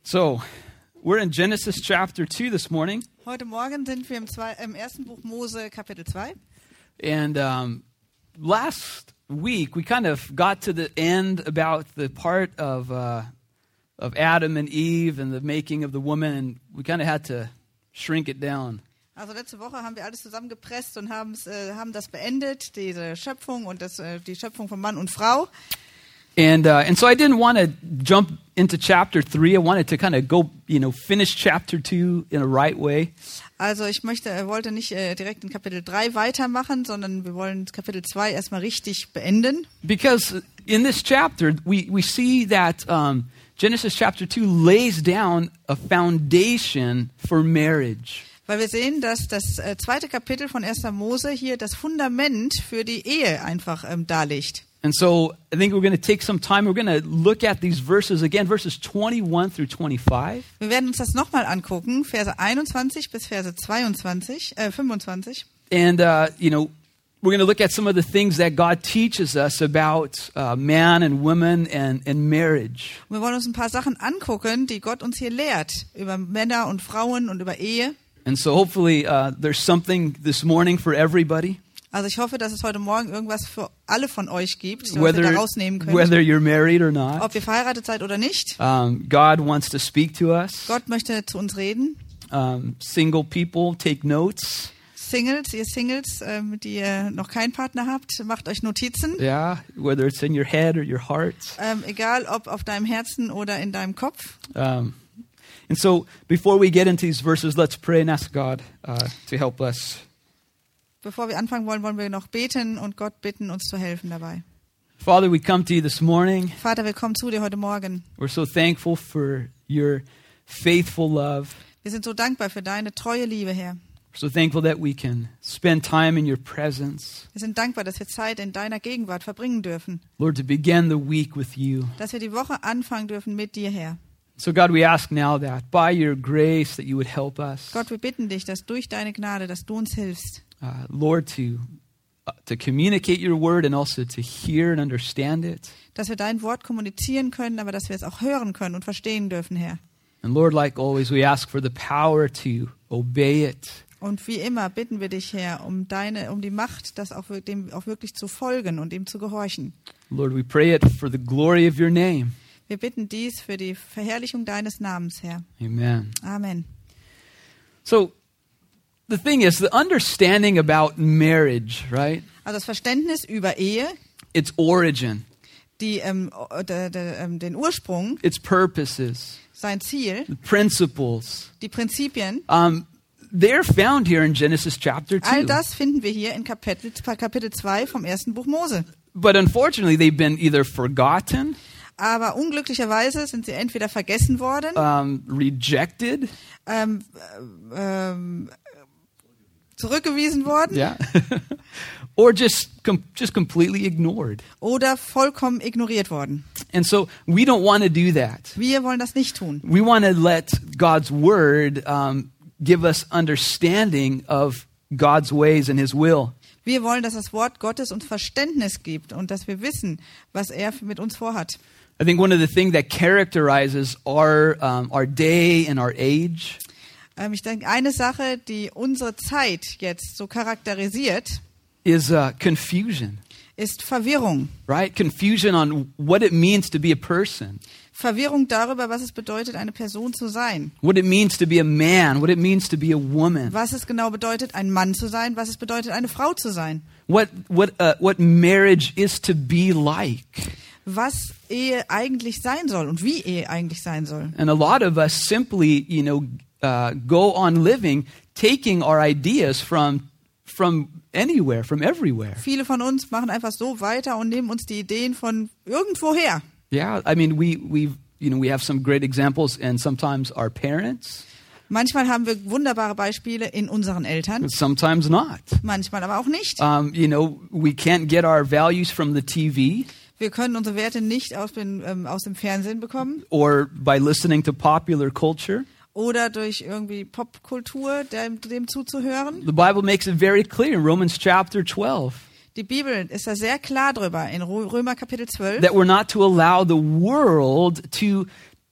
So, we're in Genesis chapter 2 this morning. Heute Morgen sind wir im ersten Buch Mose, Kapitel 2. And last week, we kind of got to the end about the part of Adam and Eve and the making of the woman, and we kind of had to shrink it down. Also letzte Woche haben wir alles zusammengepresst und haben das beendet, diese Schöpfung und die Schöpfung von Mann und Frau. And so I didn't want to jump into chapter 3. I wanted to kind of go, finish chapter 2 in a right way. Also ich wollte nicht direkt in Kapitel 3 weitermachen, sondern wir wollen Kapitel 2 erstmal richtig beenden. Because in this chapter, we see that Genesis chapter 2 lays down a foundation for marriage. Weil wir sehen, dass das zweite Kapitel von 1. Mose hier das Fundament für die Ehe einfach darlegt. And so I think we're going to take some time. We're going to look at these verses again, verses 21 through 25. Wir werden uns das nochmal angucken, Verse 21 bis Verse 25. And, we're going to look at some of the things that God teaches us about man and women and marriage. Wir wollen uns ein paar Sachen angucken, die Gott uns hier lehrt, über Männer und Frauen und über Ehe. And so hopefully there's something this morning for everybody. Also ich hoffe, dass es heute Morgen irgendwas für alle von euch gibt, was ihr da rausnehmen könnt. Whether you're married or not. Ob ihr verheiratet seid oder nicht. God wants to speak to us. Gott möchte zu uns reden. Single people, take notes. Ihr Singles, die ihr noch keinen Partner habt, macht euch Notizen. Yeah, whether it's in your head or your heart. Egal, ob auf deinem Herzen oder in deinem Kopf. And so, before we get into these verses, let's pray and ask God to help us. Bevor wir anfangen wollen wir noch beten und Gott bitten, uns zu helfen dabei. Father, we come to you this morning. Vater, wir kommen zu dir heute Morgen. We're so thankful for your faithful love. Wir sind so dankbar für deine treue Liebe, Herr. We're so thankful that we can spend time in your presence. Wir sind dankbar, dass wir Zeit in deiner Gegenwart verbringen dürfen. Lord, to begin the week with you. Dass wir die Woche anfangen dürfen mit dir, Herr. So God, we ask now that by your grace that you would help us. Gott, wir bitten dich, dass durch deine Gnade, dass du uns hilfst. Lord, to communicate your word and also to hear and understand it. Dass wir dein Wort kommunizieren können, aber dass wir es auch hören können und verstehen dürfen, Herr. And Lord, like always, we ask for the power to obey it. Und wie immer bitten wir dich, Herr, um die Macht, dem auch wirklich zu folgen und ihm zu gehorchen. Lord, we pray it for the glory of your name. Wir bitten dies für die Verherrlichung deines Namens, Herr. Amen. Amen. So, the thing is, the understanding about marriage, right? Also das Verständnis über Ehe, its origin, den Ursprung, its purposes, sein Ziel, the principles, die Prinzipien, they're found here in Genesis chapter 2. All das finden wir hier in Kapitel 2 vom ersten Buch Mose. But unfortunately, they've been either forgotten, aber unglücklicherweise sind sie entweder vergessen worden, rejected, zurückgewiesen worden, yeah, or just completely ignored. Oder vollkommen ignoriert worden. And so we don't want to do that. Wir wollen das nicht tun. We want to let God's word give us understanding of God's ways and His will. Wir wollen, dass das Wort Gottes uns Verständnis gibt und dass wir wissen, was er mit uns vorhat. I think one of the things that characterizes our day and our age ich denke, eine Sache, die unsere Zeit jetzt so charakterisiert, is confusion. Ist Verwirrung. Right? Confusion on what it means to be a person. Verwirrung darüber, was es bedeutet, eine Person zu sein. What it means to be a man, what it means to be a woman. Was es genau bedeutet, ein Mann zu sein, was es bedeutet, eine Frau zu sein. What marriage is to be like. Was Ehe eigentlich sein soll und wie Ehe eigentlich sein soll. And a lot of us simply, go on living, taking our ideas from anywhere, from everywhere. Viele von uns machen einfach so weiter und nehmen uns die Ideen von irgendwoher. Yeah, I mean, we have some great examples, and sometimes our parents. Manchmal haben wir wunderbare Beispiele in unseren Eltern. Sometimes not. Manchmal aber auch nicht. We can't get our values from the TV. Wir können unsere Werte nicht aus dem Fernsehen bekommen. Or by listening to popular culture. Oder durch irgendwie Popkultur, dem zuzuhören. The Bible makes it very clear in Romans chapter 12. Die Bibel ist da sehr klar drüber in Römer Kapitel 12. That we're not to allow the world to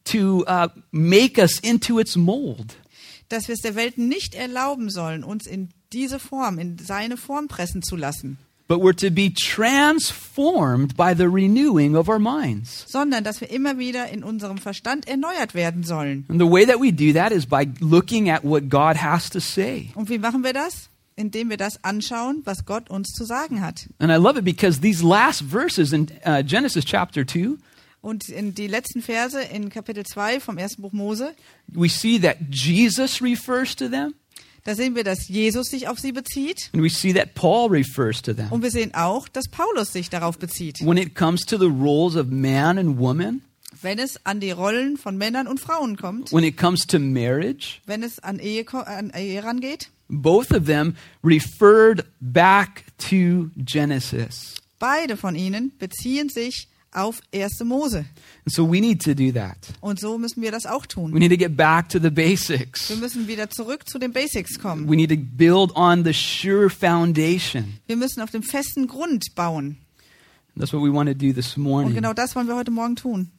to make us into its mold. Dass wir es der Welt nicht erlauben sollen, uns in diese Form, in seine Form pressen zu lassen, But we're to be transformed by the renewing of our minds. sondern dass wir immer wieder in unserem Verstand erneuert werden sollen. And the way that we do that is by looking at what God has to say. Und wie machen wir das? Indem wir das anschauen, was Gott uns zu sagen hat. And I love it because these last verses in Genesis chapter 2, Und in die letzten Verse in Kapitel 2 vom ersten Buch Mose, we see that Jesus refers to them, da sehen wir, dass Jesus sich auf sie bezieht. and we see that Paul refers to them. Und wir sehen auch, dass Paulus sich darauf bezieht, When it comes to the roles of man and woman, wenn es an die Rollen von Männern und Frauen kommt, when it comes to marriage, wenn es an Ehe rangeht. both of them referred back to Genesis. Beide von ihnen beziehen sich auf 1. Mose. And so we need to do that. Und so müssen wir das auch We tun. need to get back to the basics. Wir müssen wieder zurück zu den Basics kommen. We need to build on the sure foundation. Wir müssen auf dem festen Grund bauen. That's what we want to do this Und morning. genau das wollen wir heute Morgen tun.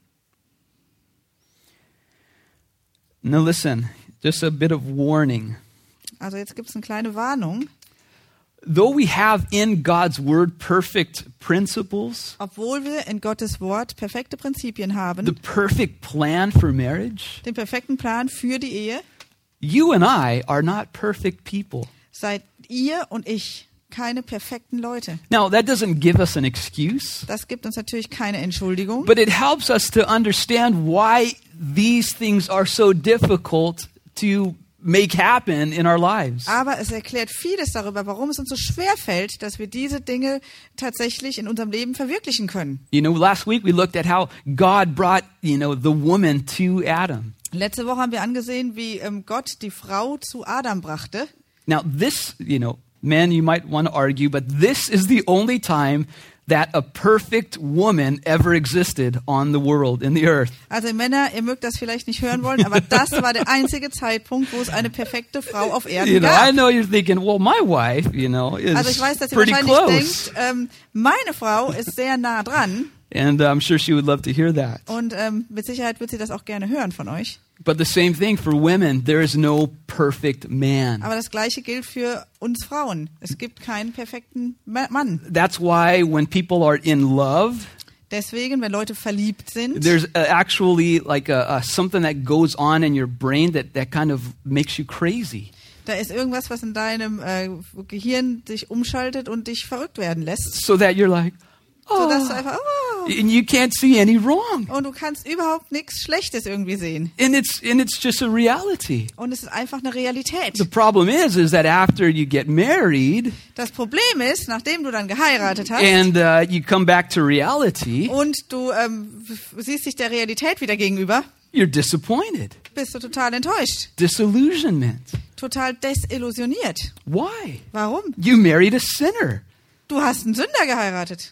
Now listen, just a bit of warning. Also jetzt gibt es eine kleine Warnung. Though we have in God's word perfect principles, Obwohl wir in Gottes Wort perfekte Prinzipien the haben, perfect plan for marriage, den perfekten Plan für die Ehe, you and I are not perfect people. seid ihr und ich keine perfekten Leute. Now, that doesn't give us an excuse, Das gibt uns natürlich keine Entschuldigung, but it helps us to understand why these things are so difficult to make happen in our lives. aber es erklärt vieles darüber, warum es uns so schwer fällt, dass wir diese Dinge tatsächlich in unserem Leben verwirklichen können. You know, last week we looked at how God brought, the woman to Adam. Letzte Woche haben wir angesehen, wie Gott die Frau zu Adam brachte. Now, this, men, you might want to argue, but this is the only time that a perfect woman ever existed on the world, in the earth. Also Männer, ihr mögt das vielleicht nicht hören wollen, aber das war der einzige Zeitpunkt, wo es eine perfekte Frau auf Erden I gab. know you're thinking, well, my wife, is Also ich weiß, dass ihr pretty wahrscheinlich close. denkt, meine Frau ist sehr nah dran And I'm sure she would love to hear that. und mit Sicherheit wird sie das auch gerne hören von euch. But the same thing for women. There is no perfect man. Aber das Gleiche gilt für uns Frauen. Es gibt keinen perfekten Mann. That's why when people are in love, Deswegen, wenn Leute verliebt sind, there's actually like something that goes on in your brain that kind of makes you crazy. da ist irgendwas, was in deinem Gehirn sich umschaltet und dich verrückt werden lässt. So that you're like, Sodass du oh, einfach, and you can't see any wrong. und du kannst überhaupt nichts Schlechtes irgendwie sehen. And it's just a reality. Und es ist einfach eine Realität. The problem is that after you get married Das Problem ist, nachdem du dann geheiratet hast and you come back to reality, und du siehst dich der Realität wieder gegenüber, you're disappointed. bist du total enttäuscht, Disillusionment. total desillusioniert. Why? Warum? You married a sinner. Du hast einen Sünder geheiratet.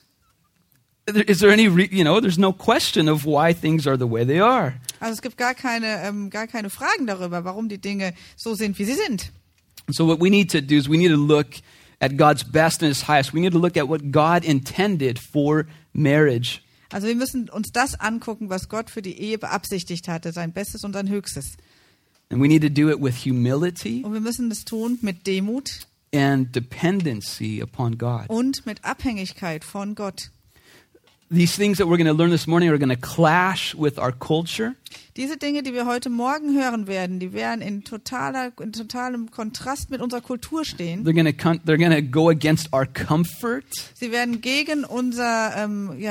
Is there any, there's no question of why things are the way they are. Also es gibt gar keine Fragen darüber, warum die Dinge so sind, wie sie sind. So what we need to do is we need to look at God's best and His highest. We need to look at what God intended for marriage. Also wir müssen uns das angucken, was Gott für die Ehe beabsichtigt hatte, sein Bestes und sein Höchstes. And we need to do it with humility Und wir müssen das tun mit Demut and dependency upon God. und mit Abhängigkeit von Gott. These things that we're going to learn this morning are going to clash with our culture. Diese Dinge, die wir heute Morgen hören werden, die werden in totalem Kontrast mit unserer Kultur stehen. They're going to go against our comfort. Sie werden gegen unsere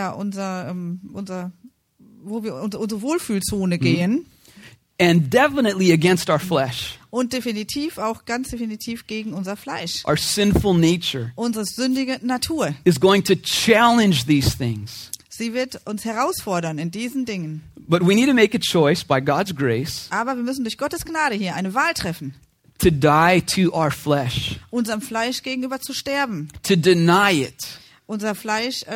Wohlfühlzone gehen And definitely against our flesh, und ganz definitiv gegen unser Fleisch. our sinful nature Unsere sündige Natur. is going to challenge these things. Sie wird uns herausfordern in diesen Dingen. But we need to make a choice by God's grace Aber wir müssen durch Gottes Gnade hier eine Wahl treffen, to die to our flesh, unserem Fleisch gegenüber zu sterben, to deny it. unser Fleisch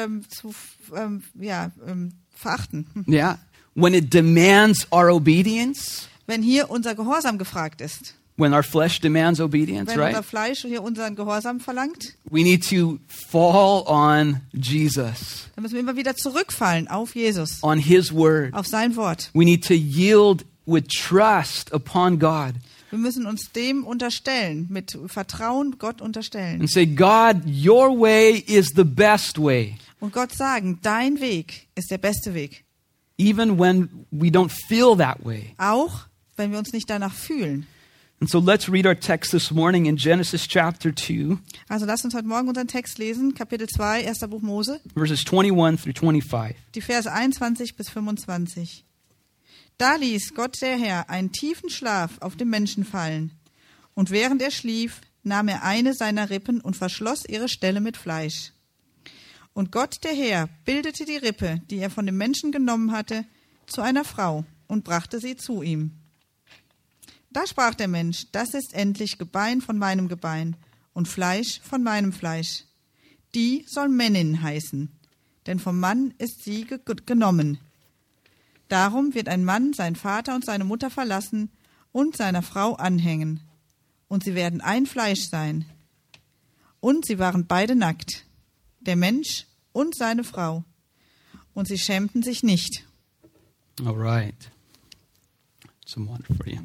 verachten. Yeah. When it demands our obedience, Wenn hier unser Gehorsam gefragt ist, when our flesh demands obedience, wenn unser right? Fleisch hier unseren Gehorsam verlangt, We need to fall on Jesus, dann müssen wir immer wieder zurückfallen auf Jesus, on his word. auf sein Wort. We need to yield with trust upon God Wir müssen uns dem unterstellen, mit Vertrauen Gott unterstellen. and say, God, your way is the best way. Und Gott sagen, dein Weg ist der beste Weg. Even when we don't feel that way. Auch wenn wir uns nicht danach fühlen. And so let's read our text this morning in Genesis chapter 2, Also lasst uns heute Morgen unseren Text lesen, Kapitel 2, 1. Buch Mose, verses 21 through 25. die Verse 21 bis 25. Da ließ Gott der Herr einen tiefen Schlaf auf den Menschen fallen. Und während er schlief, nahm er eine seiner Rippen und verschloss ihre Stelle mit Fleisch. Und Gott der Herr bildete die Rippe, die er von dem Menschen genommen hatte, zu einer Frau und brachte sie zu ihm. Da sprach der Mensch, das ist endlich Gebein von meinem Gebein und Fleisch von meinem Fleisch. Die soll Männin heißen, denn vom Mann ist sie genommen. Darum wird ein Mann seinen Vater und seine Mutter verlassen und seiner Frau anhängen. Und sie werden ein Fleisch sein. Und sie waren beide nackt, der Mensch und seine Frau. Und sie schämten sich nicht. All right. Some water for you.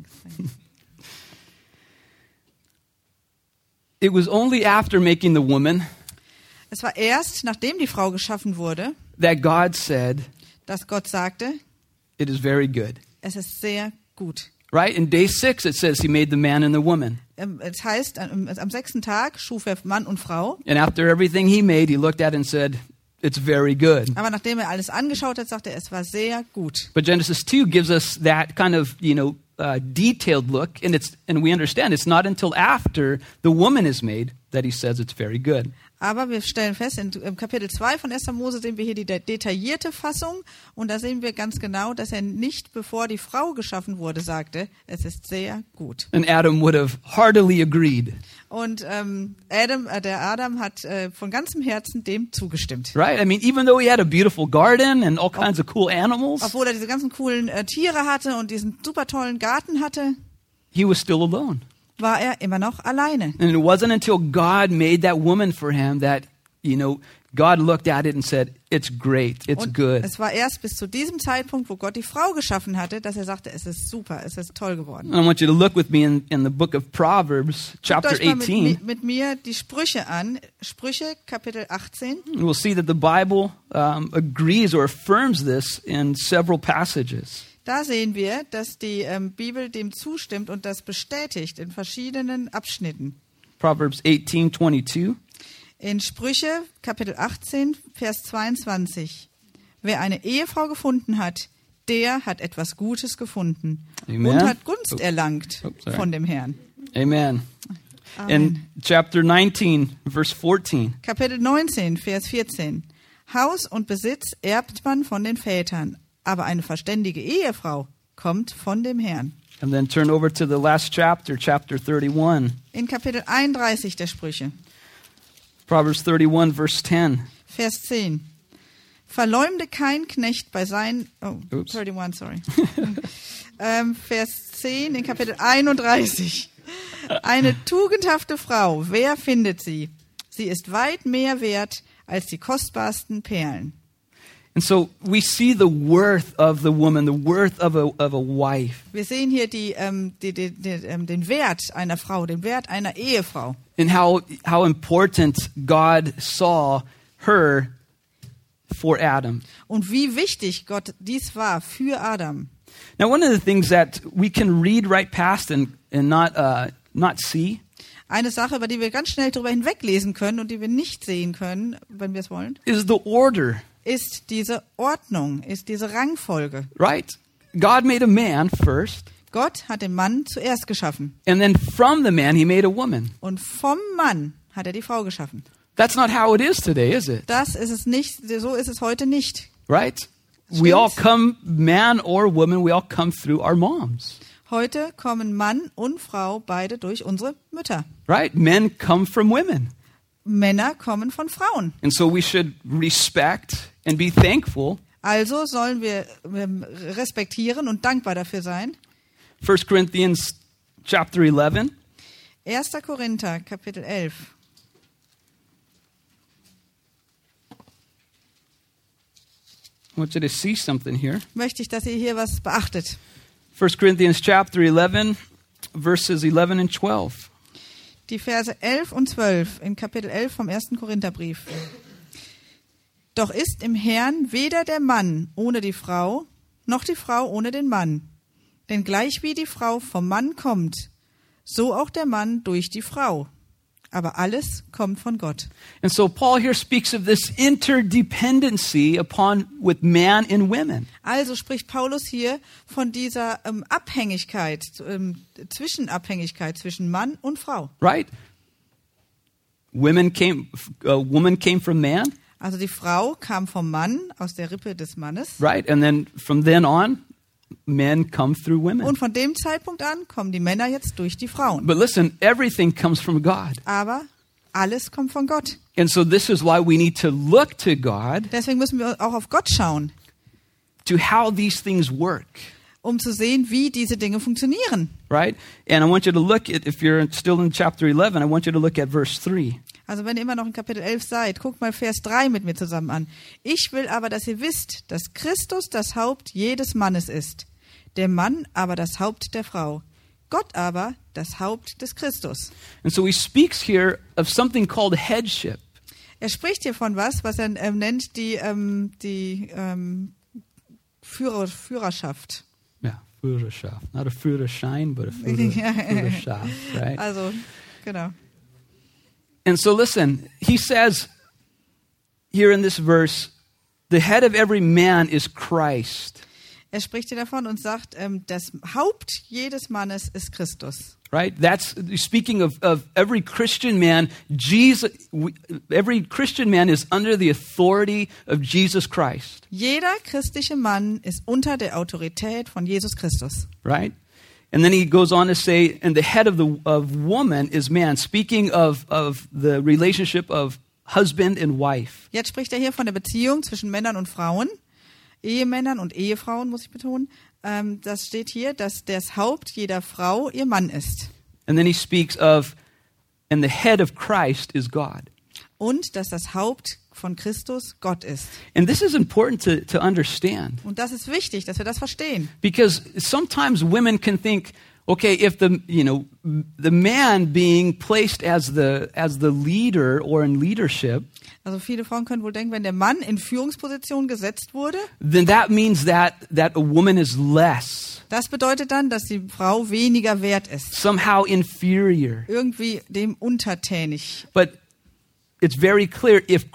It was only after making the woman Es war erst, nachdem die Frau geschaffen wurde, that God said, dass Gott sagte, it is very good. es ist sehr gut. Right? In day 6, it says he made the man and the woman. Es heißt, am 6. Tag schuf er Mann und Frau. And after everything he made, he looked at it and said, it's very good. Aber nachdem er alles angeschaut hat, sagte er, es war sehr gut. But Genesis 2 gives us that kind of, detailed look, and we understand it's not until after the woman is made that he says it's very good. Aber wir stellen fest, im Kapitel 2 von 1. Mose sehen wir hier die detaillierte Fassung. Und da sehen wir ganz genau, dass er nicht, bevor die Frau geschaffen wurde, sagte, es ist sehr gut. And Adam would have heartily agreed. Und der Adam hat von ganzem Herzen dem zugestimmt. Right? I mean, even though he had a beautiful garden and all kinds of cool animals, Obwohl er diese ganzen coolen Tiere hatte und diesen super tollen Garten hatte, he was still alone. war er immer noch alleine. And it wasn't until God made that woman for him that, God looked at it and said, it's great, it's Und good. es war erst bis zu diesem Zeitpunkt, wo Gott die Frau geschaffen hatte, dass er sagte, es ist super, es ist toll geworden. And I want you to look with me in the book of Proverbs, Guckt chapter euch mal 18. mit mir die Sprüche an. Sprüche, Kapitel 18. And we'll see that the Bible agrees or affirms this in several passages. Da sehen wir, dass die Bibel dem zustimmt und das bestätigt in verschiedenen Abschnitten. Proverbs 18:22. In Sprüche, Kapitel 18, Vers 22. Wer eine Ehefrau gefunden hat, der hat etwas Gutes gefunden Amen. und hat Gunst erlangt sorry. von dem Herrn. Amen. Amen. In chapter 19, verse 14. Kapitel 19, Vers 14. Haus und Besitz erbt man von den Vätern, aber eine verständige Ehefrau kommt von dem Herrn. And then turn over to the last chapter, chapter 31. In Kapitel 31 der Sprüche, Proverbs 31, verse 10. Vers 10. Verleumde kein Knecht bei seinen... Oh, Oops. 31, sorry. Vers 10 in Kapitel 31. Eine tugendhafte Frau, wer findet sie? Sie ist weit mehr wert als die kostbarsten Perlen. And so we see the worth of the woman, the worth of a wife, Wir sehen hier den Wert einer Frau, den Wert einer Ehefrau. and how important God saw her for Adam. Und wie wichtig Gott dies war für Adam. Now, one of the things that we can read right past and not see Eine Sache, über die wir ganz schnell drüber hinweglesen können und die wir nicht sehen können, wenn wir es wollen, is the order, ist diese Ordnung, ist diese Rangfolge. right? God made a man first, Gott hat den Mann zuerst geschaffen and then from the man he made a woman. und vom Mann hat er die Frau geschaffen. That's not how it is today, is it? Das ist es nicht, so ist es heute nicht. Right? Stimmt's? We all come, man or woman, we all come through our moms. Heute kommen Mann und Frau beide durch unsere Mütter. Right? Men come from women. Männer kommen von Frauen. And so we should respect and be thankful. Also sollen wir respektieren und dankbar dafür sein. 1 Corinthians chapter 11. 1. Korinther, Kapitel 11. I want you to see something here. Möchte ich, dass ihr hier was beachtet. 1 Corinthians chapter 11, verses 11 and 12. Die Verse 11 und 12 in Kapitel 11 vom 1. Korintherbrief. Doch ist im Herrn weder der Mann ohne die Frau, noch die Frau ohne den Mann. Denn gleich wie die Frau vom Mann kommt, so auch der Mann durch die Frau. Aber alles kommt von Gott. And so Paul here speaks of this interdependency with man and women. Also spricht Paulus hier von dieser Abhängigkeit, Zwischenabhängigkeit zwischen Mann und Frau. Right? Woman came from man. Also die Frau kam vom Mann, aus der Rippe des Mannes. Right? And then from then on, men come through women. Und von dem Zeitpunkt an kommen die Männer jetzt durch die Frauen. But listen, everything comes from God. Aber alles kommt von Gott. And so this is why we need to look to God Deswegen müssen wir auch auf Gott schauen, to how these things work. um zu sehen, wie diese Dinge funktionieren. Right? And I want you to look at, if you're still in chapter 11, I want you to look at verse 3. Also wenn ihr immer noch in Kapitel 11 seid, guckt mal Vers 3 mit mir zusammen an. Ich will aber, dass ihr wisst, dass Christus das Haupt jedes Mannes ist, der Mann aber das Haupt der Frau, Gott aber das Haupt des Christus. And so he speaks here of something called headship. Er spricht hier von was er nennt die Führerschaft. Yeah, Führerschaft. Not a Führerschein, but a Führerschaft, right? Also, genau. And so listen, he says here in this verse, the head of every man is Christ. Er spricht hier davon und sagt, das Haupt jedes Mannes ist Christus. Right? That's speaking of every Christian man. Every Christian man is under the authority of Jesus Christ. Jeder christliche Mann ist unter der Autorität von Jesus Christus. Right? And then he goes on to say, and the head of woman is man. Speaking of the relationship of husband and wife. Jetzt spricht er hier von der Beziehung zwischen Männern und Frauen, Ehemännern und Ehefrauen, muss ich betonen. Das steht hier, dass das Haupt jeder Frau ihr Mann ist. And then he speaks of, and the head of Christ is God. Und dass das Haupt von Christus Gott ist. And this is important to understand. Und das ist wichtig, dass wir das verstehen. Because sometimes women can think, okay, if the man being placed as the leader or in leadership, Also viele Frauen können wohl denken, wenn der Mann in Führungsposition gesetzt wurde, then that means that a woman is less, das bedeutet dann, dass die Frau weniger wert ist. somehow inferior. Irgendwie dem untertänig. But it's very clear, if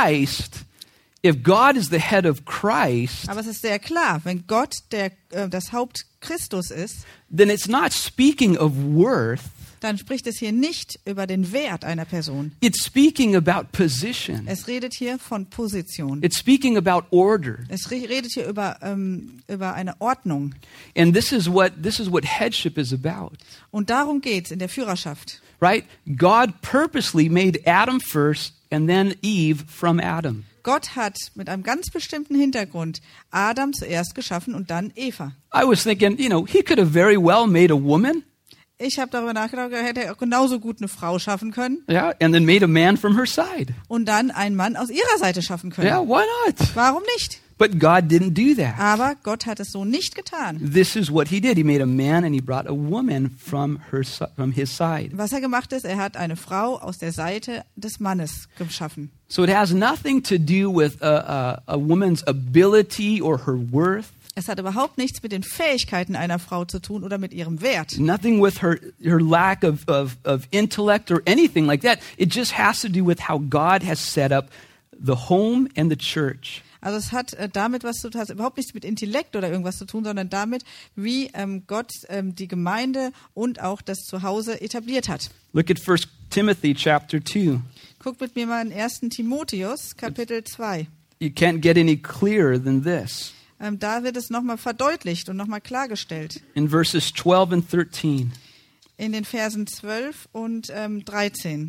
God is the head of Christ, Aber es ist sehr klar, wenn Gott das Haupt Christus ist, then it's not speaking of worth, dann spricht es hier nicht über den Wert einer Person. it's speaking about position. Es redet hier von Position. It's speaking about order. Es redet hier über eine Ordnung. And this is what headship is about. Und darum geht es in der Führerschaft. Right? God purposely made Adam first and then Eve from Adam. Gott hat mit einem ganz bestimmten Hintergrund Adam zuerst geschaffen und dann Eva. I was thinking, he could have very well made a woman, Ich habe darüber nachgedacht, er hätte auch genauso gut eine Frau schaffen können yeah, and then made a man from her side. und dann einen Mann aus ihrer Seite schaffen können. Yeah, why not? Warum nicht? But God didn't do that. Aber Gott hat es so nicht getan. This is what he did. He made a man and he brought a woman from his side. Was er gemacht ist, er hat eine Frau aus der Seite des Mannes geschaffen. So it has nothing to do with a woman's ability or her worth. Es hat überhaupt nichts mit den Fähigkeiten einer Frau zu tun oder mit ihrem Wert. Nothing with her lack of intellect or anything like that. It just has to do with how God has set up the home and the church. Also es hat damit was zu tun, überhaupt nichts mit Intellekt oder irgendwas zu tun, sondern damit, wie Gott die Gemeinde und auch das Zuhause etabliert hat. Look at 1 Timothy chapter 2. Guckt mit mir mal in 1. Timotheus, Kapitel 2. You can't get any clearer than this. Da wird es nochmal verdeutlicht und nochmal klargestellt. In verses 12 and 13. In den Versen 12 und 13.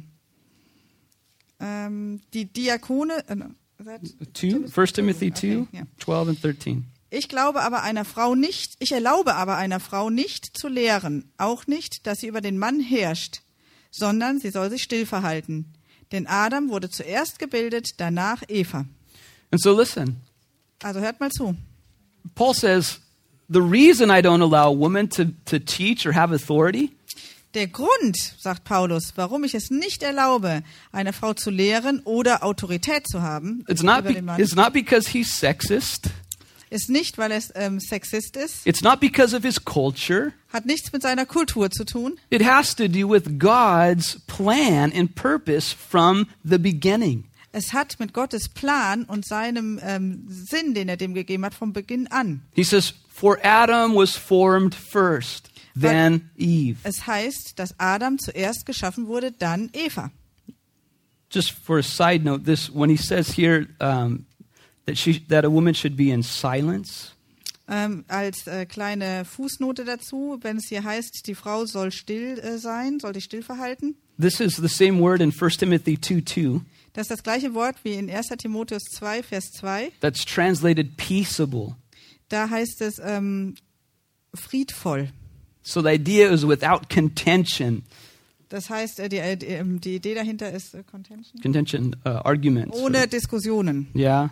Die Diakone... 1 Timothy 2, Okay, ja. 12 and 13. Ich erlaube aber einer Frau nicht zu lehren, auch nicht, dass sie über den Mann herrscht, sondern sie soll sich still verhalten. Denn Adam wurde zuerst gebildet, danach Eva. And so listen, Also hört mal zu. Paul says, the reason I don't allow a woman to teach or have authority Der Grund, sagt Paulus, warum ich es nicht erlaube, einer Frau zu lehren oder Autorität zu haben it's not, über den Mann, it's not because he's sexist. ist nicht, weil es Sexist ist, It's not because of his culture. hat nichts mit seiner Kultur zu tun. It has to do with God's plan and purpose from the beginning. Es hat mit Gottes Plan und seinem Sinn, den er dem gegeben hat, vom Beginn an. He says, for Adam was formed first, then Eve. Es heißt, dass Adam zuerst geschaffen wurde, dann Eva. Just for a side note, when he says here that a woman should be in silence, Als kleine Fußnote dazu, wenn es hier heißt, die Frau soll still sein, soll sich still verhalten. this is the same word in 1 Timothy 2:2. Das ist das gleiche Wort wie in 1. Timotheus 2, Vers 2. That's translated peaceable. Da heißt es friedvoll. So the idea is without contention. Das heißt, die Idee dahinter ist Contention. Contention, arguments. Ohne Diskussionen. Yeah.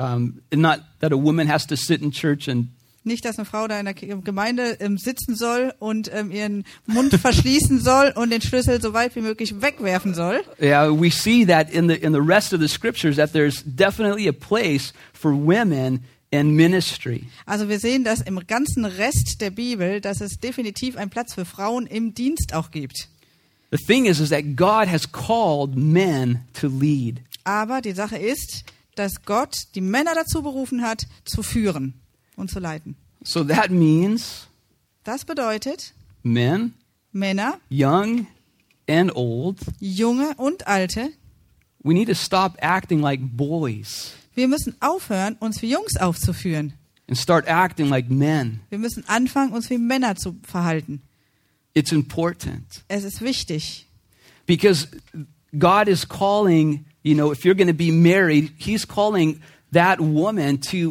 Not that a woman has to sit in church and Nicht, dass eine Frau da in der Gemeinde sitzen soll und ihren Mund verschließen soll und den Schlüssel so weit wie möglich wegwerfen soll. yeah, we see that in the rest of the scriptures that there's definitely a place for women in ministry. Also wir sehen das im ganzen Rest der Bibel, dass es definitiv einen Platz für Frauen im Dienst auch gibt. The thing is that God has called men to lead. Aber die Sache ist, dass Gott die Männer dazu berufen hat, zu führen und zu leiten. So that means Das bedeutet, men, Männer, young and old, Junge und Alte, we need to stop acting like boys wir müssen aufhören, uns wie Jungs aufzuführen. and start acting like men. Wir müssen anfangen, uns wie Männer zu verhalten. It's important Es ist wichtig, because God is calling, if you're going to be married, he's calling that woman to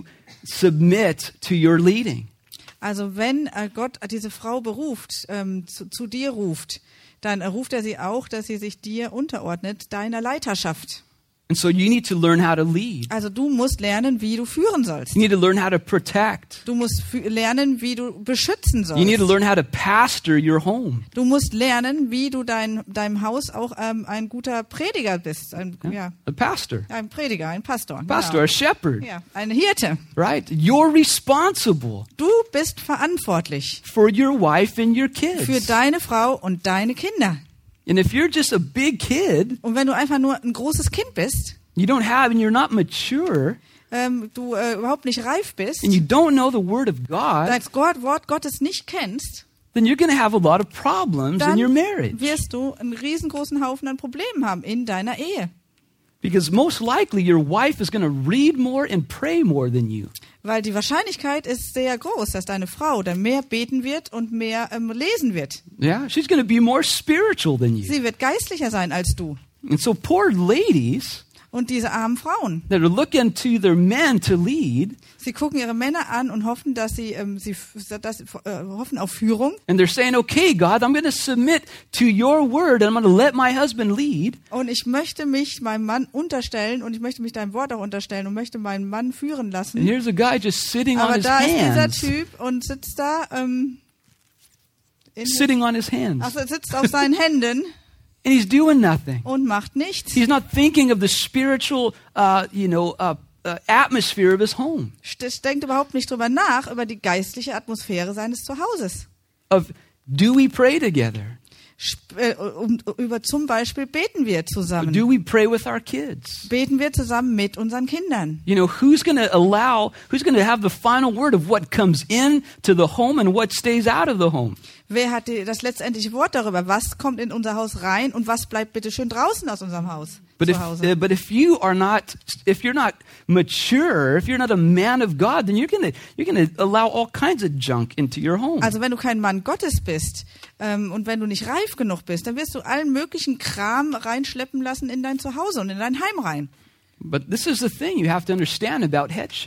submit to your leading. also wenn Gott diese Frau beruft, zu dir ruft, dann ruft er sie auch, dass sie sich dir unterordnet, deiner Leiterschaft. And so you need to learn how to lead. Also du musst lernen, wie du führen sollst. You need to learn how to protect. Du musst lernen, wie du beschützen You need to sollst. learn how to pastor your home. Du musst lernen, wie du deinem Haus auch ein guter Prediger bist. Ein A Prediger, ein Pastor. pastor, a shepherd, Ja, ein Hirte. right? You're responsible Du bist verantwortlich for your wife and your für kids. deine Frau und deine Kinder. And if you're just a big kid, Und wenn du einfach nur ein großes Kind bist, you're not mature, du überhaupt nicht reif bist, and you don't know the word of God, das Wort Gottes nicht kennst, then you're going to have a lot of problems in dann your marriage. wirst du einen riesengroßen Haufen an Problemen haben in deiner Ehe. Because most likely your wife is going to read more and pray more than you. Weil die Wahrscheinlichkeit ist sehr groß, dass deine Frau dann mehr beten wird und mehr lesen wird. Yeah, she's going to be more spiritual than you. Sie wird geistlicher sein als du. And so poor ladies Und diese armen Frauen, that are looking to their men to lead, sie gucken ihre Männer an und hoffen, dass sie hoffen auf Führung. and they're saying, okay, God, I'm going to submit to your word and I'm going to let my husband lead. Und ich möchte mich meinem Mann unterstellen und ich möchte mich deinem Wort auch unterstellen und möchte meinen Mann führen And lassen. here's a guy just sitting on Aber his da ist dieser hands. Typ und sitzt da Sitting on his hands. sitzt auf seinen Händen And he's doing nothing. und macht nichts. He's not thinking of the spiritual, atmosphere of his home. Denkt überhaupt nicht drüber nach, über die geistliche Atmosphäre seines Zuhauses. Of, do we pray together? Über zum Beispiel beten wir zusammen. Do we pray with our kids? Beten wir zusammen mit unseren Kindern. Who's going to have the final word of what comes into the home and what stays out of the home? Wer hat das letztendliche Wort darüber, was kommt in unser Haus rein und was bleibt bitte schön draußen aus unserem Haus? But if you're not mature, if you're not a man of God, then you're gonna allow all kinds of junk into your home. Also wenn du kein Mann Gottes bist und wenn du nicht reif genug bist, dann wirst du allen möglichen Kram reinschleppen lassen in dein Zuhause und in dein Heim rein. But this is the thing you have to understand about headship.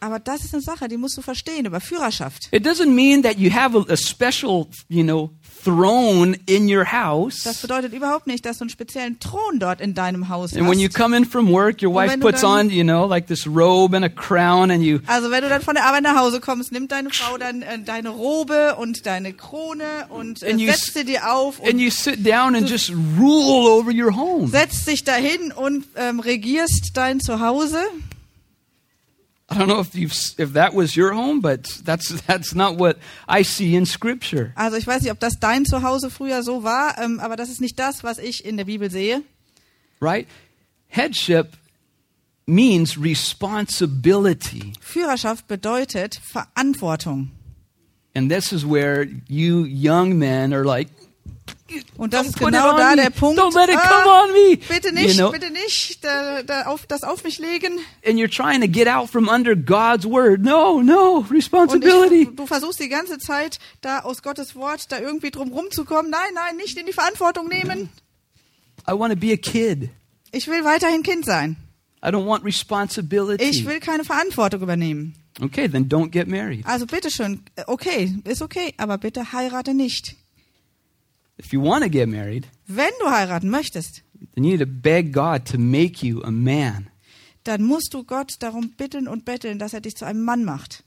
Aber das ist eine Sache, die musst du verstehen über Führerschaft. It doesn't mean that you have a special, throne in your Das house. bedeutet überhaupt nicht, dass du einen speziellen Thron dort in deinem Haus And when you hast. come in from work, your Und wife wenn du puts on, dann- like this robe and a crown and you, Also wenn du dann von der Arbeit nach Hause kommst, nimmt deine Frau dann deine Robe und deine Krone und And you setzt sie dir auf and und you sit down and just rule over your home. setzt dich dahin und regierst dein Zuhause. I don't know if that was your home, but that's not what I see in Scripture. Also ich weiß nicht, ob das dein Zuhause früher so war, aber das ist nicht das, was ich in der Bibel sehe. Right? Headship means responsibility. Führerschaft bedeutet Verantwortung. And this is where you young men are like, Und das don't ist put it genau on da me. der Punkt. Don't let it come on me. Bitte nicht, You know? bitte nicht, das auf mich legen. And you're trying to get out from under God's word. No, Und responsibility. du versuchst die ganze Zeit, da aus Gottes Wort da irgendwie drum rumzukommen. Nein, nicht in die Verantwortung nehmen. I want to be a kid. Ich will weiterhin Kind sein. I don't want responsibility. Ich will keine Verantwortung übernehmen. Okay, then don't get married. Also bitteschön, okay, ist okay, aber bitte heirate nicht. If you want to get married, Wenn du heiraten möchtest, then you need to beg God to make you a man. dann musst du Gott darum bitten und betteln, dass er dich zu einem Mann macht.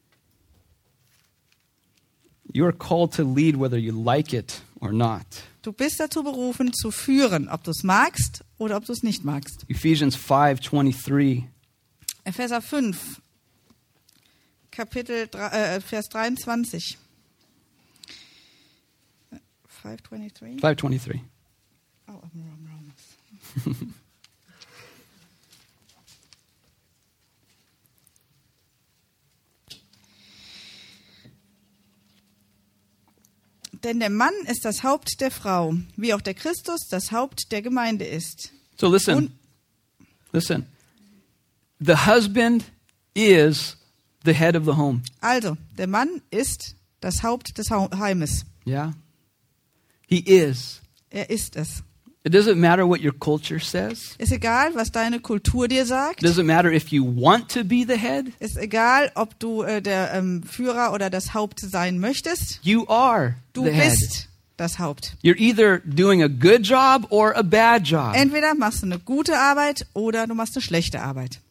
You are called to lead whether you like it or not. Du bist dazu berufen, zu führen, ob du es magst oder ob du es nicht magst. Ephesians 5:23. Epheser 5, Vers 23. 5:23. 5:23. Oh, I'm wrong. Denn der Mann ist das Haupt der Frau, wie auch der Christus das Haupt der Gemeinde ist. So listen. Listen. The husband is the head of the home. Also, der Mann ist das Haupt des Heimes. Yeah. He is. Er ist es. It doesn't matter what your culture says. Ist egal, was deine Kultur dir sagt. It doesn't matter if you want to be the head. Ist egal, ob du der Führer oder das Haupt sein möchtest. You are Du the head. bist das Haupt. You're either doing a good job or a bad job. Entweder machst du eine gute Arbeit oder du machst eine schlechte Arbeit.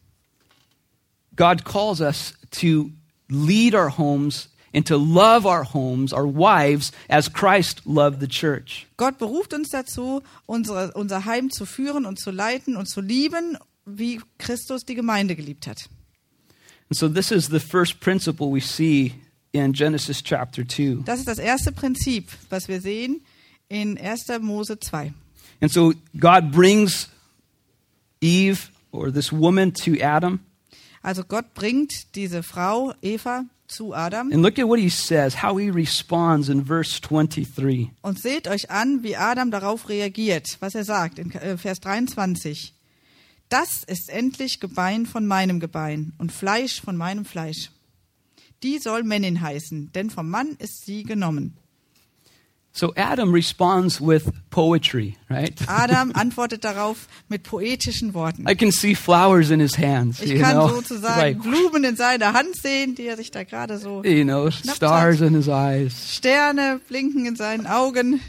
God calls us to lead our homes and to love our homes, our wives, as Christ loved the church. Gott beruft uns dazu, unser Heim zu führen und zu leiten und zu lieben, wie Christus die Gemeinde geliebt hat. And so this is the first principle we see in Genesis chapter 2. Das ist das erste Prinzip, was wir sehen in 1. Mose 2. And so God brings Eve, or this woman, to Adam. Also Gott bringt diese Frau, Eva, zu Adam. And look at what he says, how he responds in verse 23. Und seht euch an, wie Adam darauf reagiert, was er sagt in Vers 23. Das ist endlich Gebein von meinem Gebein und Fleisch von meinem Fleisch. Die soll Männin heißen, denn vom Mann ist sie genommen. So Adam responds with poetry, right? Adam antwortet darauf mit poetischen Worten. I can see flowers in his hands, Ich you kann know. sozusagen Like, Blumen in seiner Hand sehen, die er sich da gerade so... stars hat. in his eyes. Sterne blinken in seinen Augen.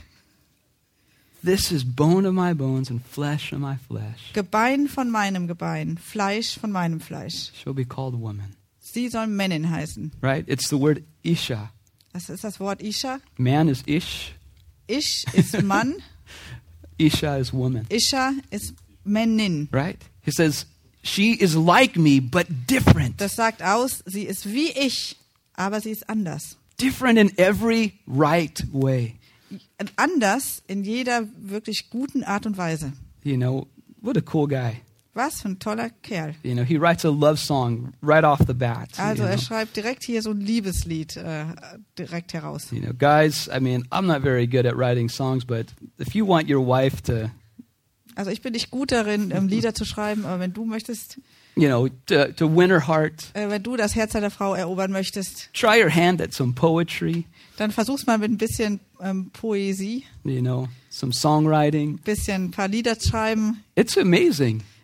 This is bone of my bones and flesh of my flesh. Gebein von meinem Gebein, Fleisch von meinem Fleisch. She'll be called woman, Sie soll Männin heißen. right? It's the word Isha. Das ist das Wort Isha. Man is Ish. Ish ist Mann, Isha is woman, Isha ist Männin. right? He says, she is like me, but different. Das sagt aus, sie ist wie ich, aber sie ist anders. Different in every right way. Anders in jeder wirklich guten Art und Weise. You know, what a cool guy. Was für ein toller Kerl. You know, he writes a love song right off the bat. Also you er know. schreibt direkt hier so ein Liebeslied direkt heraus. You know, guys, I mean, I'm not very good at writing songs, but if you want your wife to, Also ich bin nicht gut darin, Lieder zu schreiben, aber wenn du möchtest, you know, to win her heart, wenn du das Herz deiner Frau erobern möchtest, try your hand at some poetry, dann versuch's mal mit ein bisschen Poesie, you know, some songwriting. ein paar Lieder schreiben. It's amazing.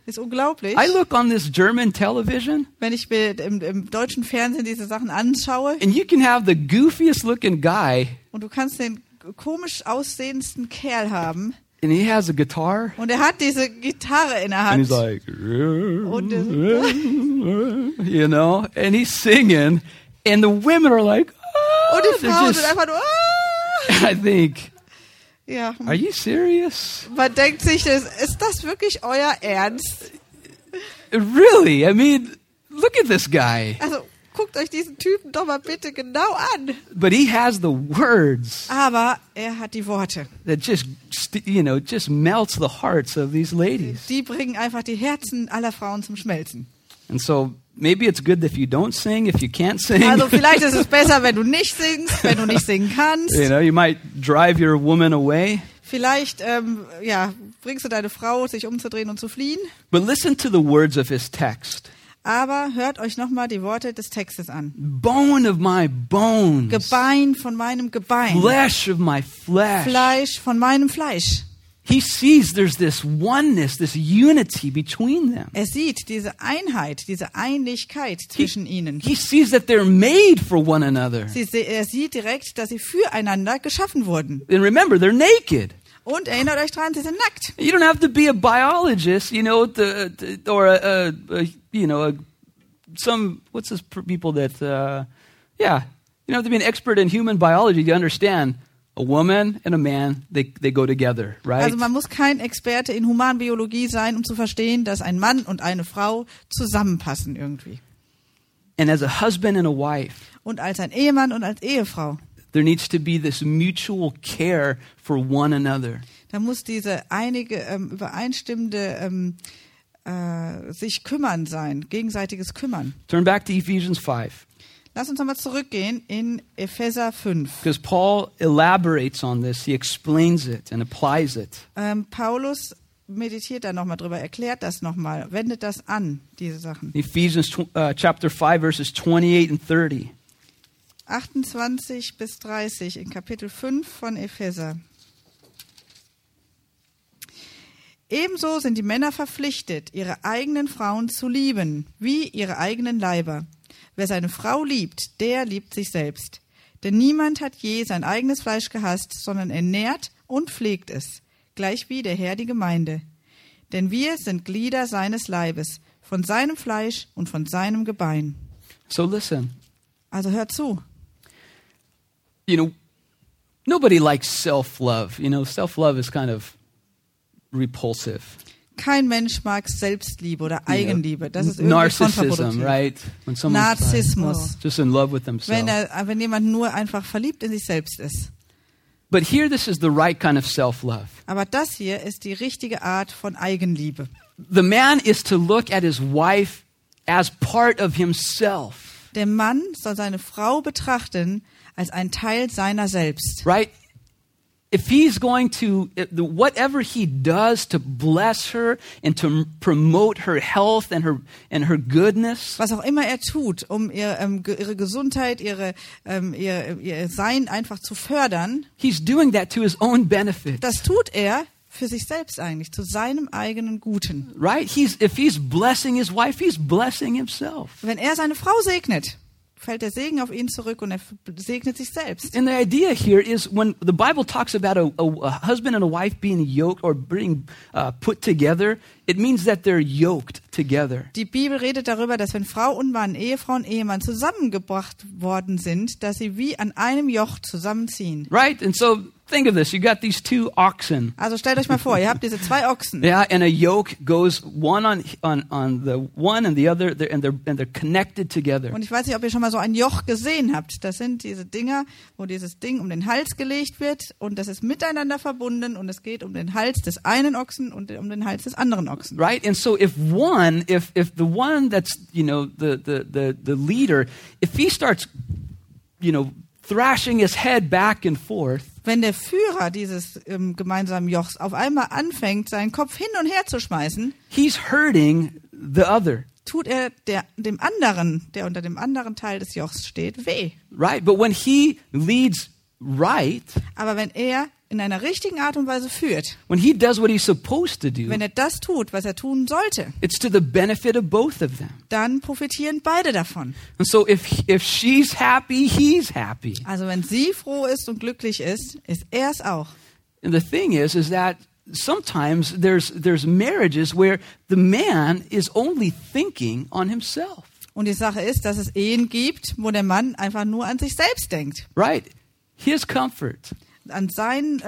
Ist unglaublich. I look on this German television, Wenn ich mir im deutschen Fernsehen diese Sachen anschaue and you can have the goofiest looking guy, und du kannst den komisch aussehendsten Kerl haben and he has a guitar, und er hat diese Gitarre in der and Hand he's like, und you know, and he's singing, and the women are like, und die they're Frauen just- sind einfach nur, I think, ja. are you serious? Man denkt sich, ist das wirklich euer Ernst? Really? I mean, look at this guy. Also guckt euch diesen Typen doch mal bitte genau an. But he has the words Aber er hat die Worte. that just, just melts the hearts of these ladies. Die bringen einfach die Herzen aller Frauen zum Schmelzen. And so maybe it's good if you don't sing, if you can't sing. Also vielleicht ist es besser, wenn du nicht singst, wenn du nicht singen kannst. You might drive your woman away. Vielleicht bringst du deine Frau, sich umzudrehen und zu fliehen. But listen to the words of his text. Aber hört euch nochmal die Worte des Textes an. Bone of my bones. Gebein von meinem Gebein. Flesh of my flesh. Fleisch von meinem Fleisch. He sees there's this oneness, this unity between them. Er sieht diese Einheit, diese Einigkeit zwischen ihnen. He sees that they're made for one another. Er sieht direkt, dass sie füreinander geschaffen wurden. And remember, they're naked. Und erinnert euch dran, sie sind nackt. You don't have to be a biologist, or what's this people that, you don't have to be an expert in human biology to understand a woman and a man, they go together, right? Also man muss kein Experte in Humanbiologie sein, um zu verstehen, dass ein Mann und eine Frau zusammenpassen irgendwie. And as a husband and a wife, Und als ein Ehemann und als Ehefrau. there needs to be this mutual care for one another. Da muss diese übereinstimmende sich kümmern sein, gegenseitiges Kümmern. Turn back to Ephesians 5, Lass uns nochmal zurückgehen in Epheser 5. because Paul elaborates on this. He explains it and applies it. Paulus meditiert da nochmal drüber, erklärt das nochmal, wendet das an, diese Sachen. Ephesians chapter 5, verses 28 and 30. 28 bis 30 in Kapitel 5 von Epheser. Ebenso sind die Männer verpflichtet, ihre eigenen Frauen zu lieben, wie ihre eigenen Leiber. Wer seine Frau liebt, der liebt sich selbst. Denn niemand hat je sein eigenes Fleisch gehasst, sondern er nährt und pflegt es, gleich wie der Herr die Gemeinde. Denn wir sind Glieder seines Leibes, von seinem Fleisch und von seinem Gebein. So listen, Also hört zu. Nobody likes self-love. Self-love is kind of repulsive. Kein Mensch mag Selbstliebe oder Eigenliebe. Das ist irgendwie Narcissism, kontraproduktiv. right? When someone's Narzissmus. just in love with themselves. Wenn jemand nur einfach verliebt in sich selbst ist. But here, this is the right kind of self-love. Aber das hier ist die richtige Art von Eigenliebe. The man is to look at his wife as part of himself, Der Mann soll seine Frau betrachten als ein Teil seiner selbst. right? If he's going to, whatever he does to bless her and to promote her health and her goodness, Was auch immer er tut, um ihre Gesundheit, ihr Sein einfach zu fördern, he's doing that to his own benefit, das tut er für sich selbst eigentlich, zu seinem eigenen Guten. right? If he's blessing his wife, he's blessing himself. Wenn er seine Frau segnet, fällt der Segen auf ihn zurück und er segnet sich selbst. And the idea here is when the Bible talks about a husband and a wife being yoked or being put together, it means that they're yoked together. Die Bibel redet darüber, dass wenn Frau und Mann, Ehefrau und Ehemann zusammengebracht worden sind, dass sie wie an einem Joch zusammenziehen. Right? And so think of this. You got these two oxen. Also stellt euch mal vor, ihr habt diese zwei Ochsen. Yeah, and a yoke goes one on the one and the other, and they're connected together. Und ich weiß nicht, ob ihr schon mal so ein Joch gesehen habt. Das sind diese Dinger, wo dieses Ding um den Hals gelegt wird und das ist miteinander verbunden und es geht um den Hals des einen Ochsen und um den Hals des anderen Ochsen. Right? And so if the one that's, the leader, if he starts, thrashing his head back and forth, Wenn der Führer dieses gemeinsamen Jochs auf einmal anfängt, seinen Kopf hin und her zu schmeißen, he's hurting the other. tut er dem anderen, der unter dem anderen Teil des Jochs steht, weh. Right? But when he leads right, Aber wenn er in einer richtigen Art und Weise führt, when he does what he's supposed to do, wenn er das tut, was er tun sollte, it's to the benefit of both of them. dann profitieren beide davon. And so if she's happy, he's happy. Also wenn sie froh ist und glücklich ist er es auch. And the thing is that sometimes there's marriages where the man is only thinking on himself. Und die Sache ist, dass es Ehen gibt, wo der Mann einfach nur an sich selbst denkt. Right? His comfort. An seine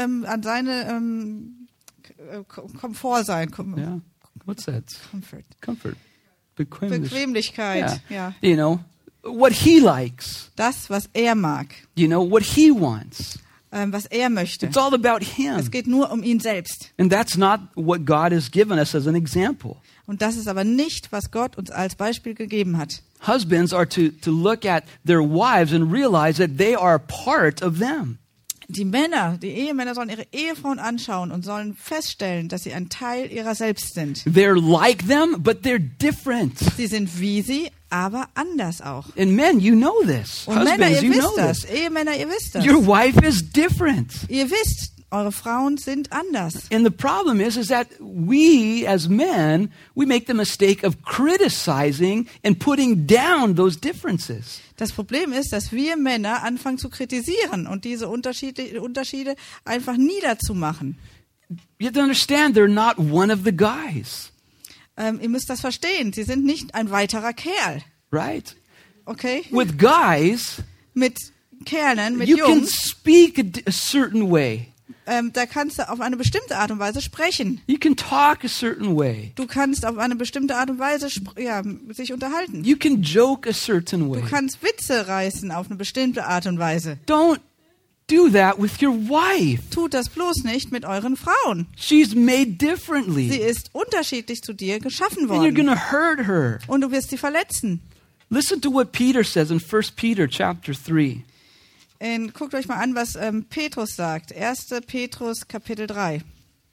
Komfort sein. Yeah. What's that? Comfort. Bequemlichkeit. Yeah. Ja. You know, what he likes. Das, was er mag. You know, what he wants. Was er möchte. It's all about him. Es geht nur um ihn selbst. And that's not what God has given us as an example. Und das ist aber nicht, was Gott uns als Beispiel gegeben hat. Husbands are to look at their wives and realize that they are part of them. Die Ehemänner sollen ihre Ehefrauen anschauen und sollen feststellen, dass sie ein Teil ihrer selbst sind. They're like them, but they're different. Sie sind wie sie, aber anders auch. And men, you know this. Und Männer, Husbands, ihr you wisst know das. this. Ehemänner, ihr wisst das. Your wife is different. Ihr wisst, eure Frauen sind anders. And the problem is that we as men, we make the mistake of criticizing and putting down those differences. Das Problem ist, dass wir Männer anfangen zu kritisieren und diese Unterschiede einfach niederzumachen. You have to understand, they're not one of the guys, Ihr müsst das verstehen. Sie sind nicht ein weiterer Kerl. right? Okay? With guys, Mit Kerlen, mit you can Jungs, speak a certain way. da kannst du auf eine bestimmte Art und Weise sprechen. You can talk a certain way. Du kannst auf eine bestimmte Art und Weise sich unterhalten. You can joke a certain Du way. kannst Witze reißen auf eine bestimmte Art und Weise. Don't do that with your wife. Tut das bloß nicht mit euren Frauen. She's made Sie differently. ist unterschiedlich zu dir geschaffen And you're worden. going to hurt her. Und du wirst sie verletzen. Listen to what Peter says in 1 Peter chapter 3. Guckt euch mal an, was Petrus sagt. 1. Petrus, Kapitel 3.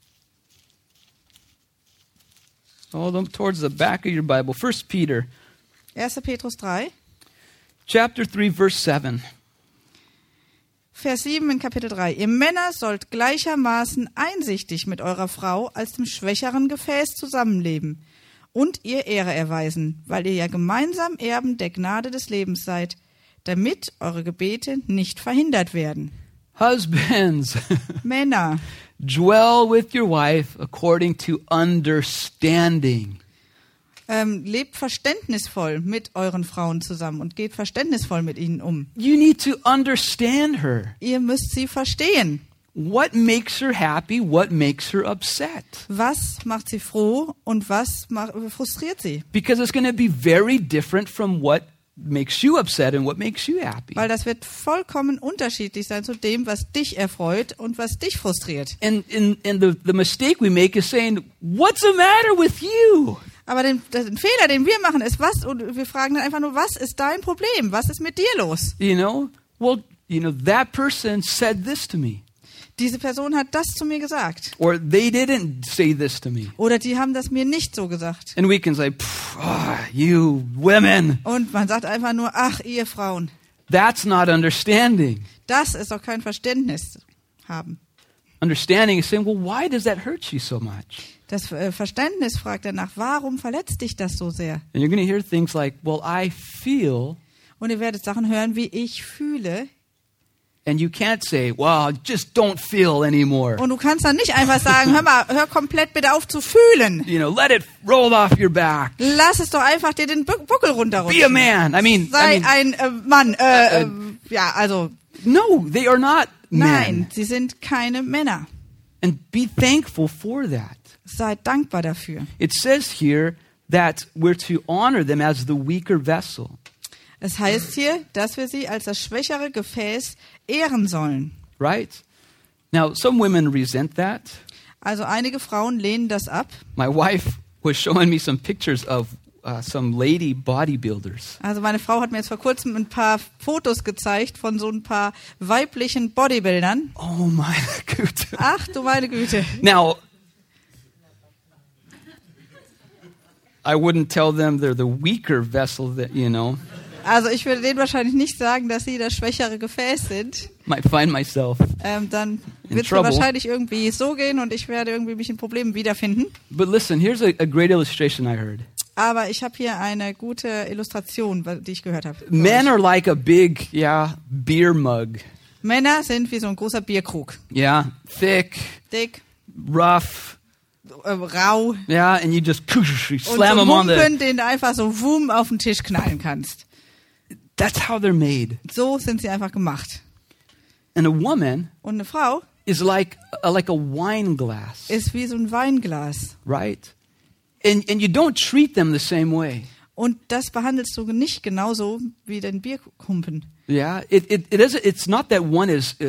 Hold them towards the back of your Bible. 1 Peter 1. Petrus 3, chapter 3, verse 7. Vers 7 in Kapitel 3. Ihr Männer sollt gleichermaßen einsichtig mit eurer Frau als dem schwächeren Gefäß zusammenleben und ihr Ehre erweisen, weil ihr ja gemeinsam Erben der Gnade des Lebens seid, damit eure Gebete nicht verhindert werden. Husbands, Männer, dwell with your wife according to understanding. lebt verständnisvoll mit euren Frauen zusammen und geht verständnisvoll mit ihnen um. You need to understand her. Ihr müsst sie verstehen. What makes her happy? What makes her upset? Was macht sie froh und was frustriert sie? Because it's going to be very different from what makes you upset and what makes you happy. Weil das wird vollkommen unterschiedlich sein zu dem, was dich erfreut und was dich frustriert. And the mistake we make is saying, what's the matter with you? Aber den Fehler, den wir machen, ist und wir fragen dann einfach nur, was ist dein Problem? Was ist mit dir los? You know, well, that person said this to me. Diese Person hat das zu mir gesagt. Or they didn't say this to me. Oder die haben das mir nicht so gesagt. And we can say, you women. Und man sagt einfach nur, ach, ihr Frauen. That's not understanding. Das ist doch kein Verständnis haben. Understanding is saying, well, why does that hurt you so much? Das Verständnis fragt danach, warum verletzt dich das so sehr? And you're going to hear things like, well, I feel. Und ihr werdet Sachen hören, wie ich fühle. And you can't say, well, just don't feel anymore. Und du kannst dann nicht einfach sagen, hör komplett bitte auf zu fühlen. Let it roll off your back. Lass es doch einfach dir den Buckel runterrutschen. Be a man. Sei ein Mann. Also. No, they are not men. Nein, sie sind keine Männer. And be thankful for that. Seid dankbar dafür. It says here that we're to honor them as the weaker vessel. Es heißt hier, dass wir sie als das schwächere Gefäß ehren sollen. Right? Now, some women resent that. Also einige Frauen lehnen das ab. My wife was showing me some pictures of some lady bodybuilders. Also meine Frau hat mir jetzt vor kurzem ein paar Fotos gezeigt von so ein paar weiblichen Bodybuildern. Oh, meine Güte. Ach du meine Güte. Now, I wouldn't tell them they're the weaker vessel that. Also ich würde denen wahrscheinlich nicht sagen, dass sie das schwächere Gefäß sind. Might find myself. Dann In wird es trouble. wahrscheinlich irgendwie so gehen und ich werde irgendwie mich in Problemen wiederfinden. But listen, here's a great illustration I heard. Aber ich habe hier eine gute Illustration, die ich gehört habe. Men are like a big, beer mug. Männer sind wie so ein großer Bierkrug. Yeah, thick, Dick, rough. rau. Yeah, and you just Und slam so them on the. Humpen, den du einfach so wum auf den Tisch knallen kannst. That's how they're made. So sind sie einfach gemacht. And a woman Und eine Frau is like a wine glass, ist wie so ein Weinglas. right? And you don't treat them the same way. Und das behandelst du nicht genauso wie den Bierhumpen. Yeah, it's not that one is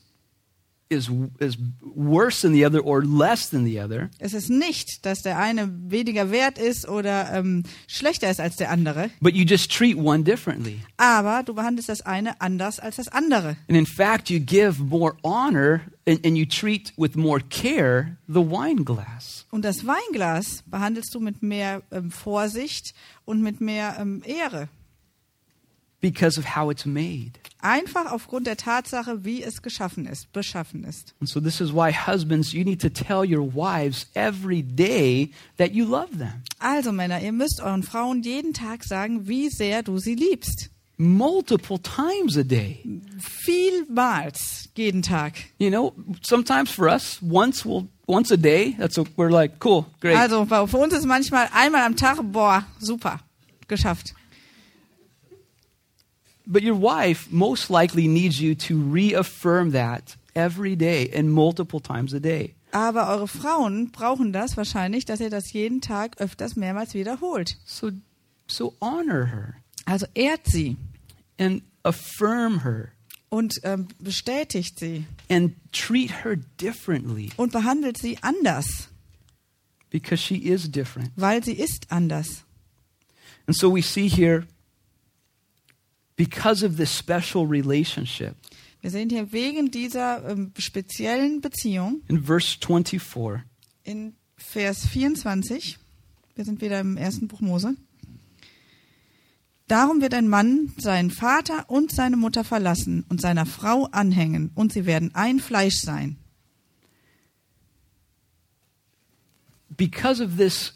worse than the other or less than the other. Es ist nicht, dass der eine weniger wert ist oder schlechter ist als der andere. But you just treat one differently. Aber du behandelst das eine anders als das andere. And in fact, you give more honor and you treat with more care the wine glass. Und das Weinglas behandelst du mit mehr Vorsicht und mit mehr Ehre. Because of how it's made. Einfach aufgrund der Tatsache, wie es beschaffen ist. And so this is why husbands, you need to tell your wives every day that you love them. Also Männer, ihr müsst euren Frauen jeden Tag sagen, wie sehr du sie liebst. Multiple times a day. Vielmals jeden Tag. You know, sometimes for us, once a day, we're like, cool, great. Also für uns ist manchmal einmal am Tag, boah, super, geschafft. But your wife most likely needs you to reaffirm that every day and multiple times a day. Aber eure Frauen brauchen das wahrscheinlich, dass ihr das jeden Tag öfters mehrmals wiederholt. So honor her Also ehrt sie and affirm her und bestätigt sie and treat her differently und behandelt sie anders, because she is different. weil sie ist anders. And so we see here, because of this special relationship, Wir sehen hier wegen dieser speziellen Beziehung in verse 24, in Vers 24, wir sind wieder im ersten Buch Mose. Darum wird ein Mann seinen Vater und seine Mutter verlassen und seiner Frau anhängen, und sie werden ein Fleisch sein. because of this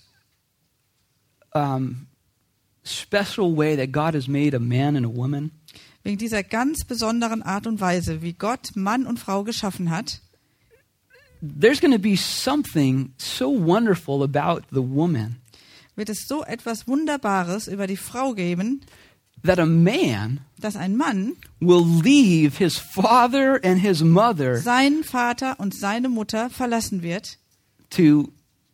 special way that God has made a man and a woman, Wegen dieser ganz besonderen Art und Weise, wie Gott Mann und Frau geschaffen hat, there's going to be something so wonderful about the woman wird es so etwas Wunderbares über die Frau geben, that a man dass ein Mann will leave his father and his mother seinen Vater und seine Mutter verlassen wird, to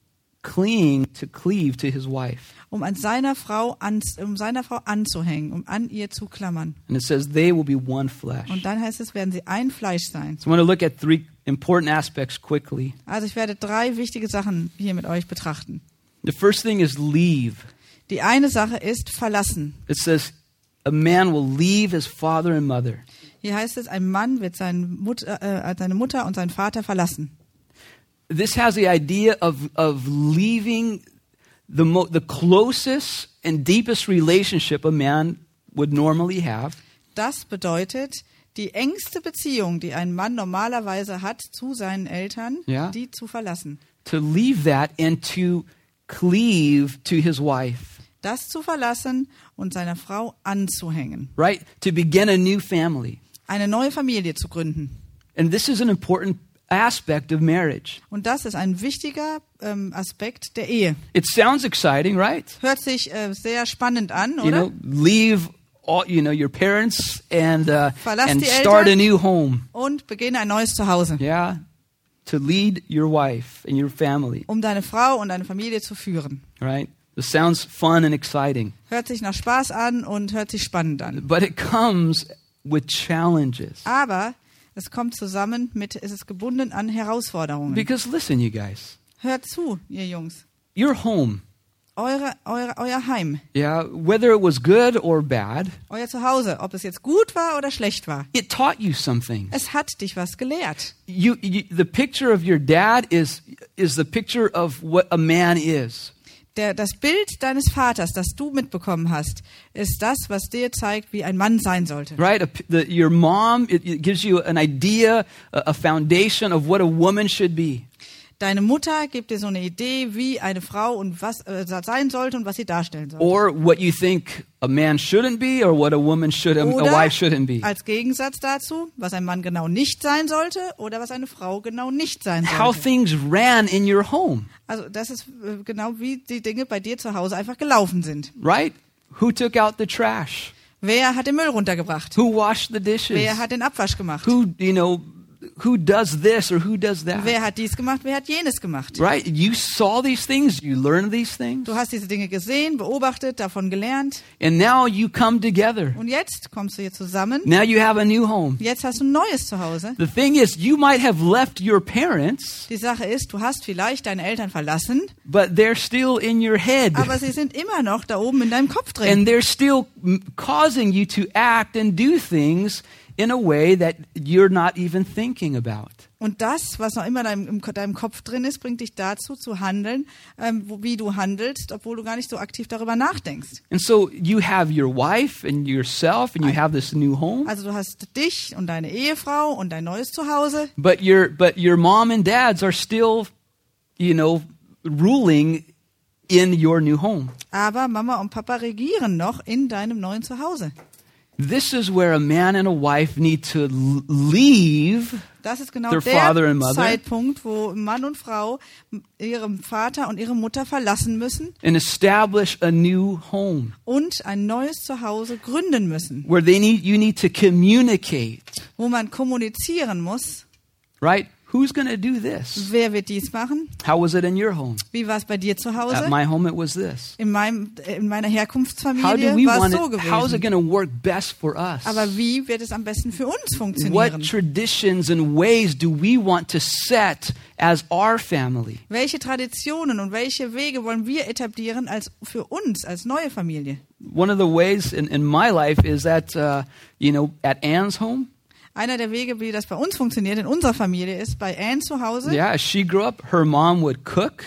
cleave to his wife. um seiner Frau anzuhängen, um an ihr zu klammern. And it says they will be one flesh. Und dann heißt es, werden sie ein Fleisch sein. So I want to look at three important aspects quickly. Also ich werde 3 wichtige Sachen hier mit euch betrachten. The first thing is leave. Die eine Sache ist verlassen. It says a man will leave his father and mother. Hier heißt es, ein Mann wird seine Mutter und seinen Vater verlassen. This has the idea of leaving the closest and deepest relationship a man would normally have. Das bedeutet, die engste Beziehung, die ein Mann normalerweise hat zu seinen Eltern, Ja. die zu verlassen. To leave that and to cleave to his wife, Das zu verlassen und seiner Frau anzuhängen. right? To begin a new family. Eine neue Familie zu gründen. And this is an important aspect of marriage. Und das ist ein wichtiger Aspekt der Ehe. It sounds exciting, right? Hört sich sehr spannend an, You oder? know, leave all, your parents and Verlass die start a Eltern. new home. Und beginne ein neues Zuhause, Yeah, to lead your wife and your family, um deine Frau und deine Familie zu führen. right? This sounds fun and exciting, Hört sich nach Spaß an und hört sich spannend an. but it comes with challenges. Aber es kommt zusammen es ist gebunden an Herausforderungen. Because listen, you guys, Hört zu, ihr Jungs. your home, Euer Heim, yeah, whether it was good or bad, euer Zuhause, ob es jetzt gut war oder schlecht war. it taught you something. Es hat dich was gelehrt. The picture of your dad is the picture of what a man is. Das Bild deines Vaters, das du mitbekommen hast, ist das, was dir zeigt, wie ein Mann sein sollte. Right? Your mom, it gives you an idea, a foundation of what a woman should be. Deine Mutter gibt dir so eine Idee, wie eine Frau und was sein sollte und was sie darstellen sollte. Or what you think a man shouldn't be, or what a woman should, a wife shouldn't be. Als Gegensatz dazu, was ein Mann genau nicht sein sollte oder was eine Frau genau nicht sein How sollte. things ran in your home. Also das ist genau wie die Dinge bei dir zu Hause einfach gelaufen sind. Right? Who took out the trash? Wer hat den Müll runtergebracht? Who washed the dishes? Wer hat den Abwasch gemacht? Who does this or who does that? Wer hat dies gemacht? Wer hat jenes gemacht? Right? You saw these things, you learned these things, Du hast diese Dinge gesehen, beobachtet, davon gelernt. and now you come together. Und jetzt kommst du hier zusammen. Now you have a new home. Jetzt hast du ein neues Zuhause. The thing is, you might have left your parents, Die Sache ist, du hast vielleicht deine Eltern verlassen, but they're still in your head. aber sie sind immer noch da oben in deinem Kopf drin. And they're still causing you to act and do things in a way that you're not even thinking about. Und das, was noch immer in deinem Kopf drin ist, bringt dich dazu zu handeln, wie du handelst, obwohl du gar nicht so aktiv darüber nachdenkst. And so you have your wife and yourself and you have this new home, Also du hast dich und deine Ehefrau und dein neues Zuhause, but your mom and dads are still, ruling in your new home. aber Mama und Papa regieren noch in deinem neuen Zuhause. This is where a man and a wife need to leave Das ist genau their father der and mother Zeitpunkt, wo Mann und Frau ihren Vater und ihre Mutter verlassen müssen and establish a new home und ein neues Zuhause gründen müssen, where you need to communicate, wo man kommunizieren muss. right? Who's going to do this? Wer wird dies machen? How was it in your home? Wie war es bei dir zu At Hause? my home, it was this. In meiner How do Herkunftsfamilie we war es want so it? How is it gewesen. going to work best for us? Aber wie wird es am besten für uns What funktionieren? traditions and ways do we want to set as our family? Welche Traditionen und welche Wege wollen wir etablieren für uns als neue Familie? One of the ways in my life is that, at Anne's home, Einer der Wege, wie das bei uns funktioniert, in unserer Familie, ist bei Anne zu Hause. yeah, as she grew up, her mom would cook,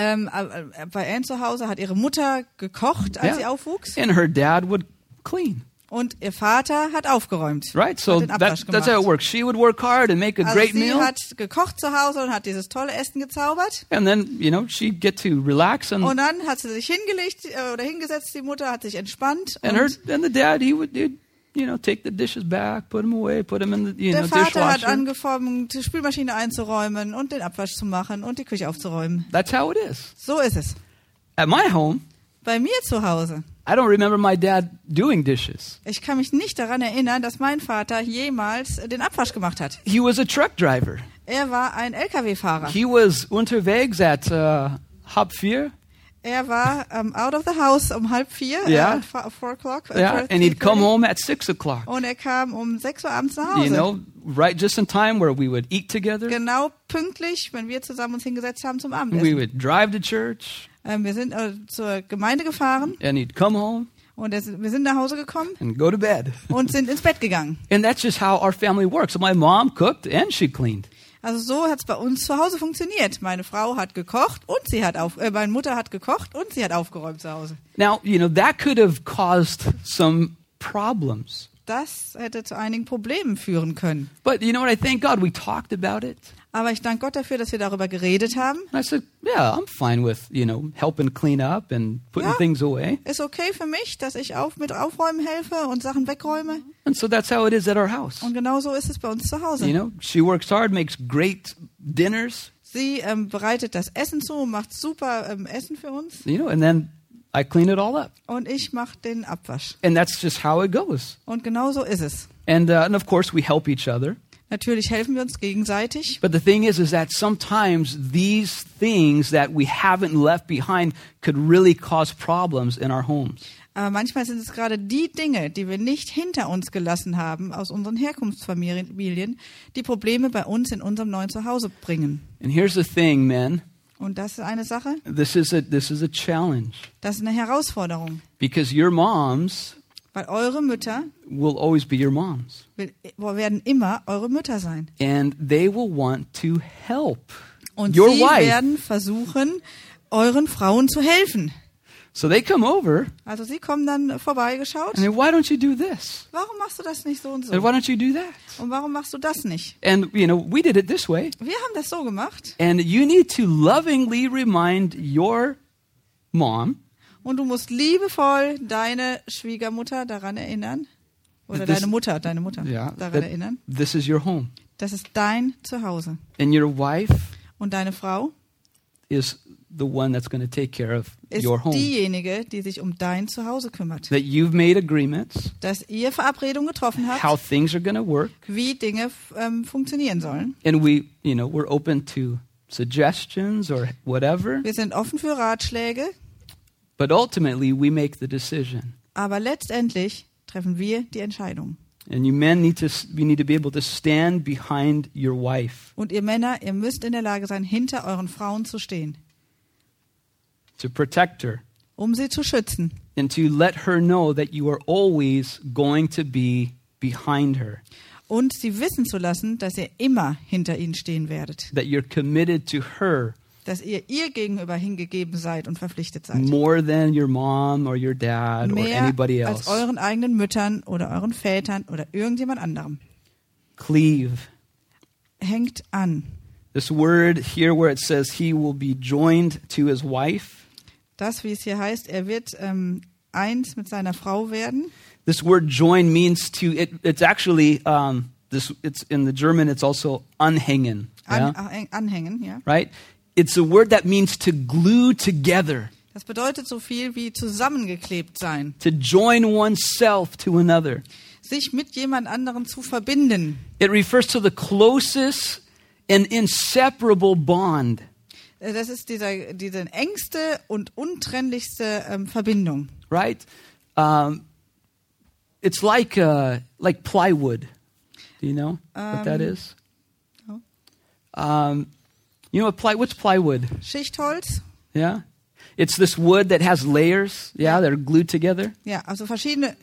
Bei Anne zu Hause hat ihre Mutter gekocht, als sie aufwuchs. and her dad would clean. Und ihr Vater hat aufgeräumt. Right? So Hat den Abwasch that's how it gemacht. works. She would work hard and make a Also great sie meal, hat gekocht zu Hause und hat dieses tolle Essen gezaubert. and then, she'd get to relax Und dann hat sie sich hingesetzt, die Mutter hat sich entspannt. and the dad, he'd take the dishes back, put them away, put them in the, Der Vater hat dishwasher. angefangen, die Spülmaschine einzuräumen und den Abwasch zu machen und die Küche aufzuräumen. That's how it is. So ist es. At my home, Bei mir zu Hause. I don't remember my dad doing dishes. Ich kann mich nicht daran erinnern, dass mein Vater jemals den Abwasch gemacht hat. He was a truck driver. Er war ein LKW-Fahrer. He was unterwegs at halb 4. Er war out of the house um 3:30, Ja. at 4 o'clock. Yeah, and he'd come home at 6 o'clock. Und er kam um 6 Uhr abends nach Hause. Right just in time where we would eat together. Genau pünktlich, wenn wir zusammen uns hingesetzt haben zum We Abendessen. would drive to church, Wir sind zur Gemeinde gefahren and he'd come home und wir sind nach Hause gekommen and go to bed. und sind ins Bett gegangen. And that's just how our family works. So my mom cooked and she cleaned. Also so hat es bei uns zu Hause funktioniert. Meine Frau hat gekocht und meine Mutter hat gekocht und sie hat aufgeräumt zu Hause. Now, that could have caused some problems. Das hätte zu einigen Problemen führen können. But you know what? I thank God we talked about it. Aber ich danke Gott dafür, dass wir darüber geredet haben. And I said, yeah, I'm fine with, helping clean up and putting Ja. things away. Ist okay für mich, dass ich mit Aufräumen helfe und Sachen wegräume. And so that's how it is at our house. Und genau so ist es bei uns zu Hause. She works hard, makes great dinners, Sie bereitet das Essen zu und macht super Essen für uns. and then I clean it all up. Und ich mache den Abwasch. And that's just how it goes. Und genau so ist es. And of course, we help each other. Natürlich helfen wir uns gegenseitig. But the thing is that sometimes these things that we haven't left behind could really cause problems in our homes. Aber manchmal sind es gerade die Dinge, die wir nicht hinter uns gelassen haben aus unseren Herkunftsfamilien, die Probleme bei uns in unserem neuen Zuhause bringen. And here's the thing, men. Und das ist eine Sache, This is a challenge das ist eine Herausforderung. because your moms Weil eure Mütter will always be your moms. werden immer eure Mütter sein. And they will want to help Und your sie wife. werden versuchen, euren Frauen zu helfen. So they come over Also sie kommen dann vorbeigeschaut. and say, why don't you do this? Warum machst du das nicht so und And so? why don't you do that? Und warum machst du das nicht? And, we did it this way. Wir haben das so gemacht. And you need to lovingly remind your mom Und du musst liebevoll deine Schwiegermutter daran erinnern. Oder Das- deine Mutter daran that erinnern. this is your home. Das ist dein Zuhause. And your wife Und deine Frau is the one that's going to take care of ist your home. diejenige, die sich um dein Zuhause kümmert. That you've made agreements, Dass ihr Verabredungen getroffen how habt, things are going to work. wie Dinge funktionieren sollen. And we're open to suggestions or whatever. Wir sind offen für Ratschläge, But ultimately, we make the decision. aber letztendlich treffen wir die Entscheidung. And you men need to be able to stand behind your wife, Und ihr Männer, ihr müsst in der Lage sein, hinter euren Frauen zu stehen, to protect her, um sie zu schützen. and to let her know that you are always going to be behind her, Und sie wissen zu lassen, dass ihr immer hinter ihnen stehen werdet. that you're committed to her Dass ihr gegenüber hingegeben seid und verpflichtet seid. more than your mom or your dad or Mehr anybody als else. euren eigenen Müttern oder euren Vätern oder irgendjemand anderem. Cleave. Hängt an. This word here where it says he will be joined to his wife, Das, wie es hier heißt, er wird eins mit seiner Frau werden. this word join means it's actually, it's in the German, it's also anhängen. Yeah? Anhängen, ja. Right? It's a word that means to glue together, Das bedeutet so viel wie zusammengeklebt sein. to join oneself to another. Sich mit jemand anderem zu verbinden. It refers to the closest and inseparable bond. Das ist diese engste und untrennlichste Verbindung. Right? It's like plywood. Do you know what that is? no. You know what's plywood? Schichtholz. Yeah? It's this wood that has layers, yeah, that are glued together. Ja, also verschiedene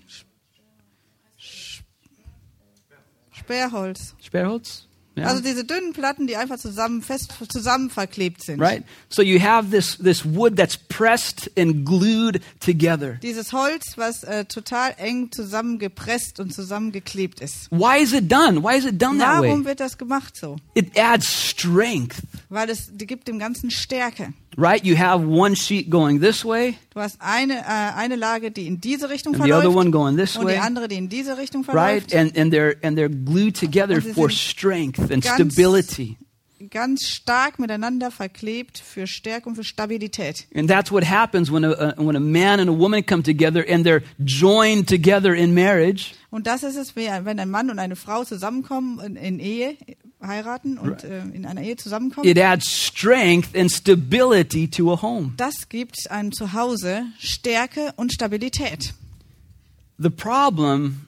Sperrholz. Sperrholz? Yeah. Also diese dünnen Platten, die einfach zusammen verklebt sind. Right? So you have this wood that's pressed and glued together. Dieses Holz, was total eng zusammengepresst und zusammengeklebt ist. Why is it done? Why is it done that Warum way? wird das gemacht so? It adds strength, Weil die gibt dem Ganzen Stärke. right? You have one sheet going this way Du hast eine Lage, die in diese Richtung and the other verläuft one going this und die way, andere, die in diese Richtung right? verläuft. And they're glued together Und sie for sind strength and ganz- stability. Ganz stark miteinander verklebt für Stärke und für Stabilität. And that's what happens when a man and a woman come together and they're joined together in marriage. Und das ist es, wenn ein Mann und eine Frau zusammenkommen in Ehe, heiraten und in einer Ehe zusammenkommen. It adds strength and stability to a home. Das gibt einem Zuhause Stärke und Stabilität. The problem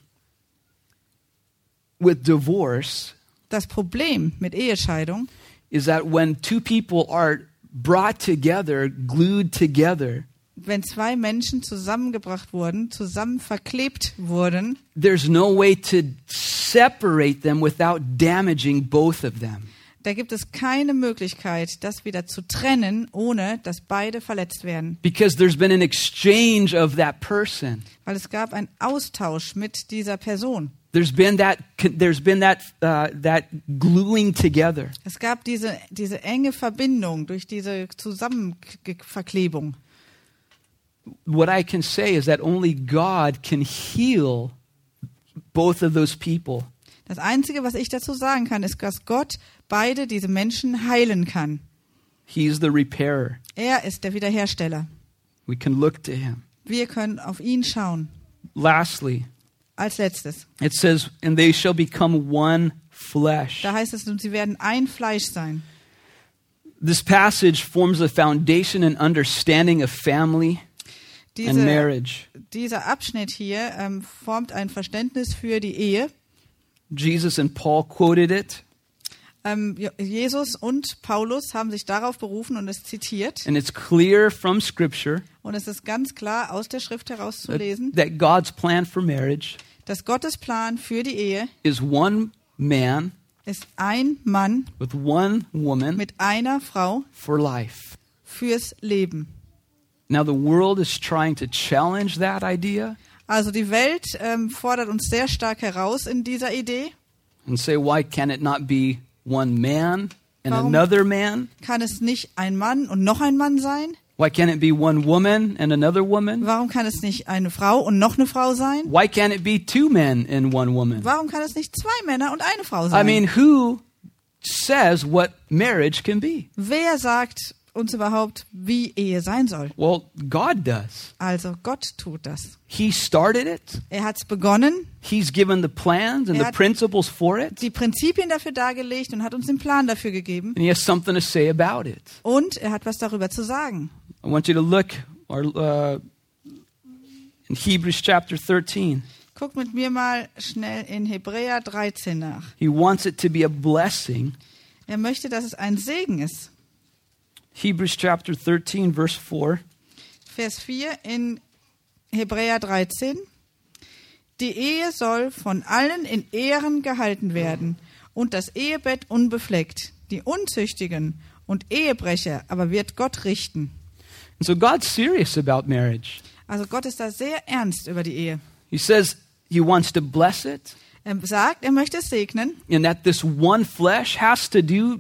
with divorce Das Problem mit Ehescheidung is that when two people are brought together, glued together, wenn zwei Menschen zusammengebracht wurden, zusammen verklebt wurden, there's no way to separate them without damaging both of them. da gibt es keine Möglichkeit, das wieder zu trennen, ohne dass beide verletzt werden. Because there's been an exchange of that person. Weil es gab einen Austausch mit dieser Person. There's been that gluing together. Es gab diese enge Verbindung durch diese Zusammenverklebung. What I can say is that only God can heal both of those people. Das Einzige, was ich dazu sagen kann, ist, dass Gott beide diese Menschen heilen kann. He's the repairer. Er ist der Wiederhersteller. We can look to him. Wir können auf ihn schauen. Lastly, Als letztes, it says, and they shall become one flesh. da heißt es, und sie werden ein Fleisch sein. This passage forms a foundation and understanding of family and marriage. Dieser Abschnitt hier formt ein Verständnis für die Ehe. Jesus and Paul quoted it, Jesus und Paulus haben sich darauf berufen und es zitiert. and it's clear from Scripture Und es ist ganz klar aus der Schrift herauszulesen, that God's plan for marriage dass Gottes Plan für die Ehe is one man ist ein Mann with one woman mit einer Frau for life. fürs Leben. Now the world is trying to challenge that idea Also die Welt fordert uns sehr stark heraus in dieser Idee. and say, why can it not be one man and Warum- another man? Kann es nicht ein Mann und noch ein Mann sein? Why can't it be one woman and another woman? Warum kann es nicht eine Frau und noch eine Frau sein? Why can't it be two men and one woman? Warum kann es nicht 2 Männer und eine Frau I sein? mean, who says what marriage can be? Wer sagt uns überhaupt, wie Ehe sein soll? Well, God does. Also Gott tut das. He started it. Er hat es begonnen, He's given the plans and the hat- principles for it. die Prinzipien dafür dargelegt und hat uns den Plan dafür gegeben. And he has something to say about it. Und er hat was darüber zu sagen. I want you to look in Hebrews chapter 13. Guckt mit mir mal schnell in Hebräer 13 nach. He wants it to be a blessing. Er möchte, dass es ein Segen ist. Hebrews chapter 13, verse 4. Vers 4 in Hebräer 13. Die Ehe soll von allen in Ehren gehalten werden und das Ehebett unbefleckt. Die Unzüchtigen und Ehebrecher aber wird Gott richten. And so God's serious about marriage. Also Gott ist da sehr ernst über die Ehe. He says he wants to bless it, Er sagt, er möchte es segnen and that this one flesh has to do,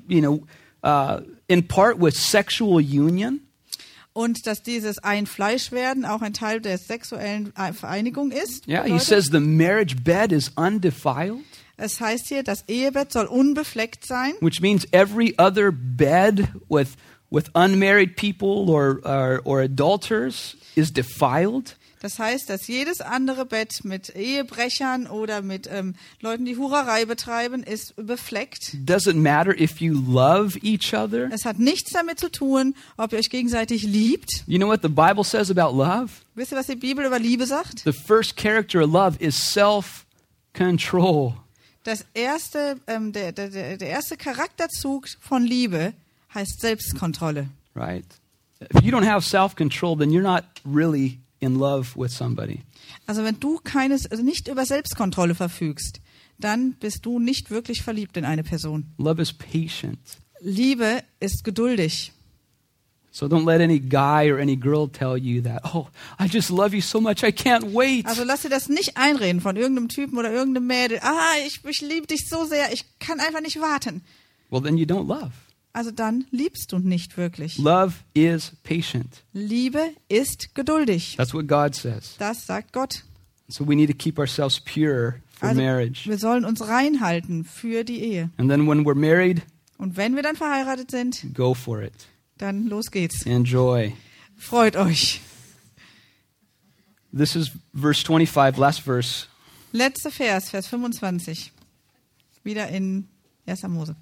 in part with sexual union. und dass dieses ein Fleischwerden auch ein Teil der sexuellen Vereinigung ist. Yeah, he bedeutet. says the marriage bed is undefiled, Es heißt hier, das Ehebett soll unbefleckt sein. which means every other bed with unmarried people or adulterers is defiled. Das heißt, dass jedes andere Bett mit Ehebrechern oder mit Leuten, die Hurerei betreiben, ist befleckt. Doesn't matter if you love each other. Es hat nichts damit zu tun, ob ihr euch gegenseitig liebt. You know what the Bible says about love? Wisst ihr, was die Bibel über Liebe sagt? The first character of love is self-control. Das erste, der erste Charakterzug von Liebe heißt Selbstkontrolle. Right? If you don't have self-control, then you're not really in love with somebody. Also wenn du nicht über Selbstkontrolle verfügst, dann bist du nicht wirklich verliebt in eine Person. Love is patient. Liebe ist geduldig. So don't let any guy or any girl tell you that, oh, I just love you so much, I can't wait. Also lass dir das nicht einreden von irgendeinem Typen oder irgendeinem Mädel. Ich liebe dich so sehr, ich kann einfach nicht warten. Well, then you don't love. Also dann liebst du nicht wirklich. Love is patient. Liebe ist geduldig. That's what God says. Das sagt Gott. So we need to keep ourselves pure for Also marriage. wir sollen uns reinhalten für die Ehe. And then when we're married, Und wenn wir dann verheiratet sind, go for it. dann los geht's. Enjoy. Freut euch. This is verse 25, last verse. Letzter Vers 25. Wieder in 1. Mose.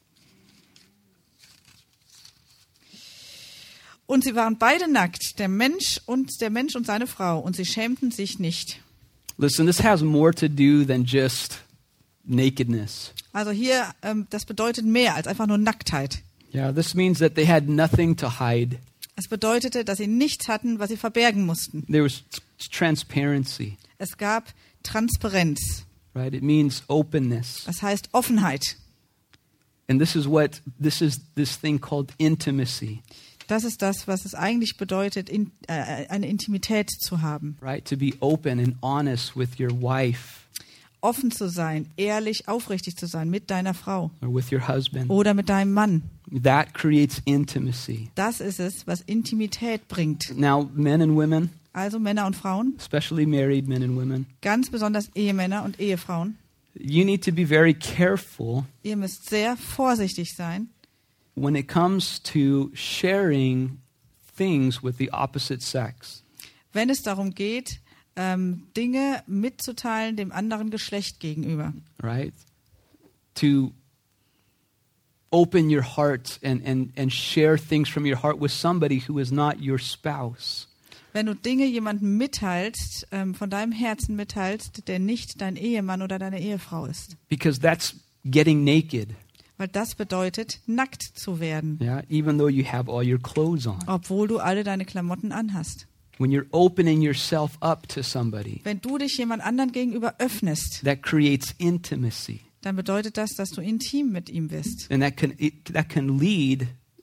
Und sie waren beide nackt, der Mensch und seine Frau, und sie schämten sich nicht. Listen, this has more to do than just nakedness. Also hier, das bedeutet mehr als einfach nur Nacktheit. Yeah, this means that they had nothing to hide. Es bedeutete, dass sie nichts hatten, was sie verbergen mussten. There was transparency, Es gab Transparenz. right? It means openness. Das heißt Offenheit. And this is this thing called intimacy, Das ist das, was es eigentlich bedeutet, eine Intimität zu haben. right? To be open and honest with your wife Offen zu sein, ehrlich, aufrichtig zu sein mit deiner Frau or with your husband. oder mit deinem Mann. That creates intimacy. Das ist es, was Intimität bringt. Now, men and women, Also Männer und Frauen, especially married men and women, ganz besonders Ehemänner und Ehefrauen, you need to be very careful ihr müsst sehr vorsichtig sein, when it comes to sharing things with the opposite sex. wenn es darum geht, Dinge mitzuteilen dem anderen Geschlecht gegenüber. Right? To open your heart and share things from your heart with somebody who is not your spouse. Wenn du Dinge jemandem mitteilst, von deinem Herzen mitteilst, der nicht dein Ehemann oder deine Ehefrau ist. Because that's getting naked. Weil das bedeutet, nackt zu werden, Yeah? Even though you have all your clothes on. obwohl du alle deine Klamotten anhast. When you're opening yourself up to somebody, Wenn du dich jemand anderen gegenüber öffnest, that creates intimacy. dann bedeutet das, dass du intim mit ihm bist. And that can lead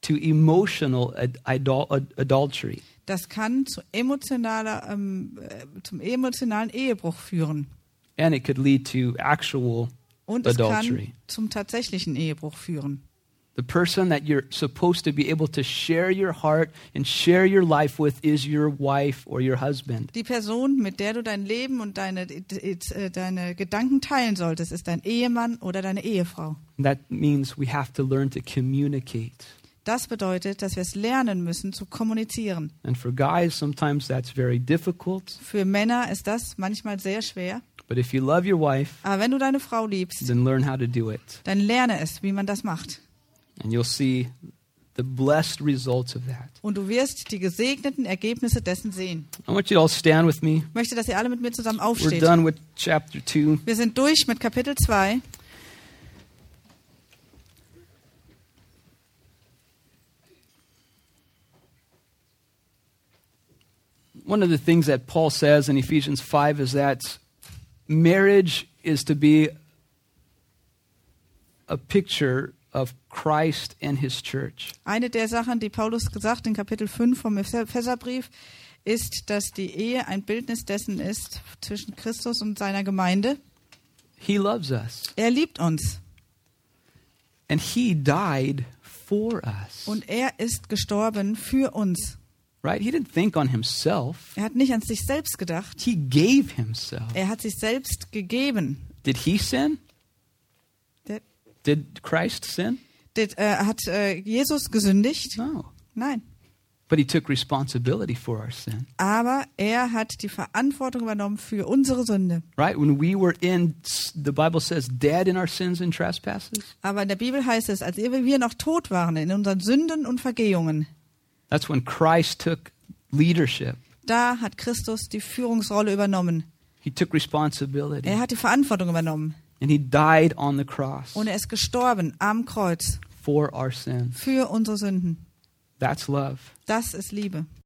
to emotional adultery. Das kann zum emotionalen Ehebruch führen. And it could lead to actual Und es adultery. kann zum tatsächlichen Ehebruch führen. The person that you're supposed to be able to share your heart and share your life with is your wife or your husband. Die Person, mit der du dein Leben und deine Gedanken teilen solltest, ist dein Ehemann oder deine Ehefrau. And that means we have to learn to communicate. Das bedeutet, dass wir es lernen müssen, zu kommunizieren. And for guys, sometimes that's very difficult. Für Männer ist das manchmal sehr schwer. But if you love your wife, Aber wenn du deine Frau liebst, then learn how to do it. dann lerne es, wie man das macht. And you'll see the blessed results of that. Und du wirst die gesegneten Ergebnisse dessen sehen. I want you to all stand with me. Ich möchte, dass ihr alle mit mir zusammen We're aufsteht. done with chapter 2. Wir sind durch mit Kapitel 2. One of the things that Paul says in Ephesians 5 is that marriage is to be a picture of Christ and his church. Eine der Sachen, die Paulus gesagt in Kapitel 5 vom Epheserbrief, ist, dass die Ehe ein Bildnis dessen ist zwischen Christus und seiner Gemeinde. He loves us. Er liebt uns And he died for us. und er ist gestorben für uns. Right? He didn't think on himself. Er hat nicht an sich selbst gedacht. He gave himself. Er hat sich selbst gegeben. Did he sin? Der- Did Christ sin? Hat Jesus gesündigt? No. Nein. But he took responsibility for our sin. Aber er hat die Verantwortung übernommen für unsere Sünde. Right? When we were the Bible says, dead in our sins and trespasses. Aber in der Bibel heißt es, als wir noch tot waren in unseren Sünden und Vergehungen, That's when Christ took leadership. da hat Christus die Führungsrolle übernommen. He took responsibility. Er hat die Verantwortung übernommen. And he died on the cross Und er ist gestorben am Kreuz for our sins. für unsere Sünden. That's love. Das ist Liebe.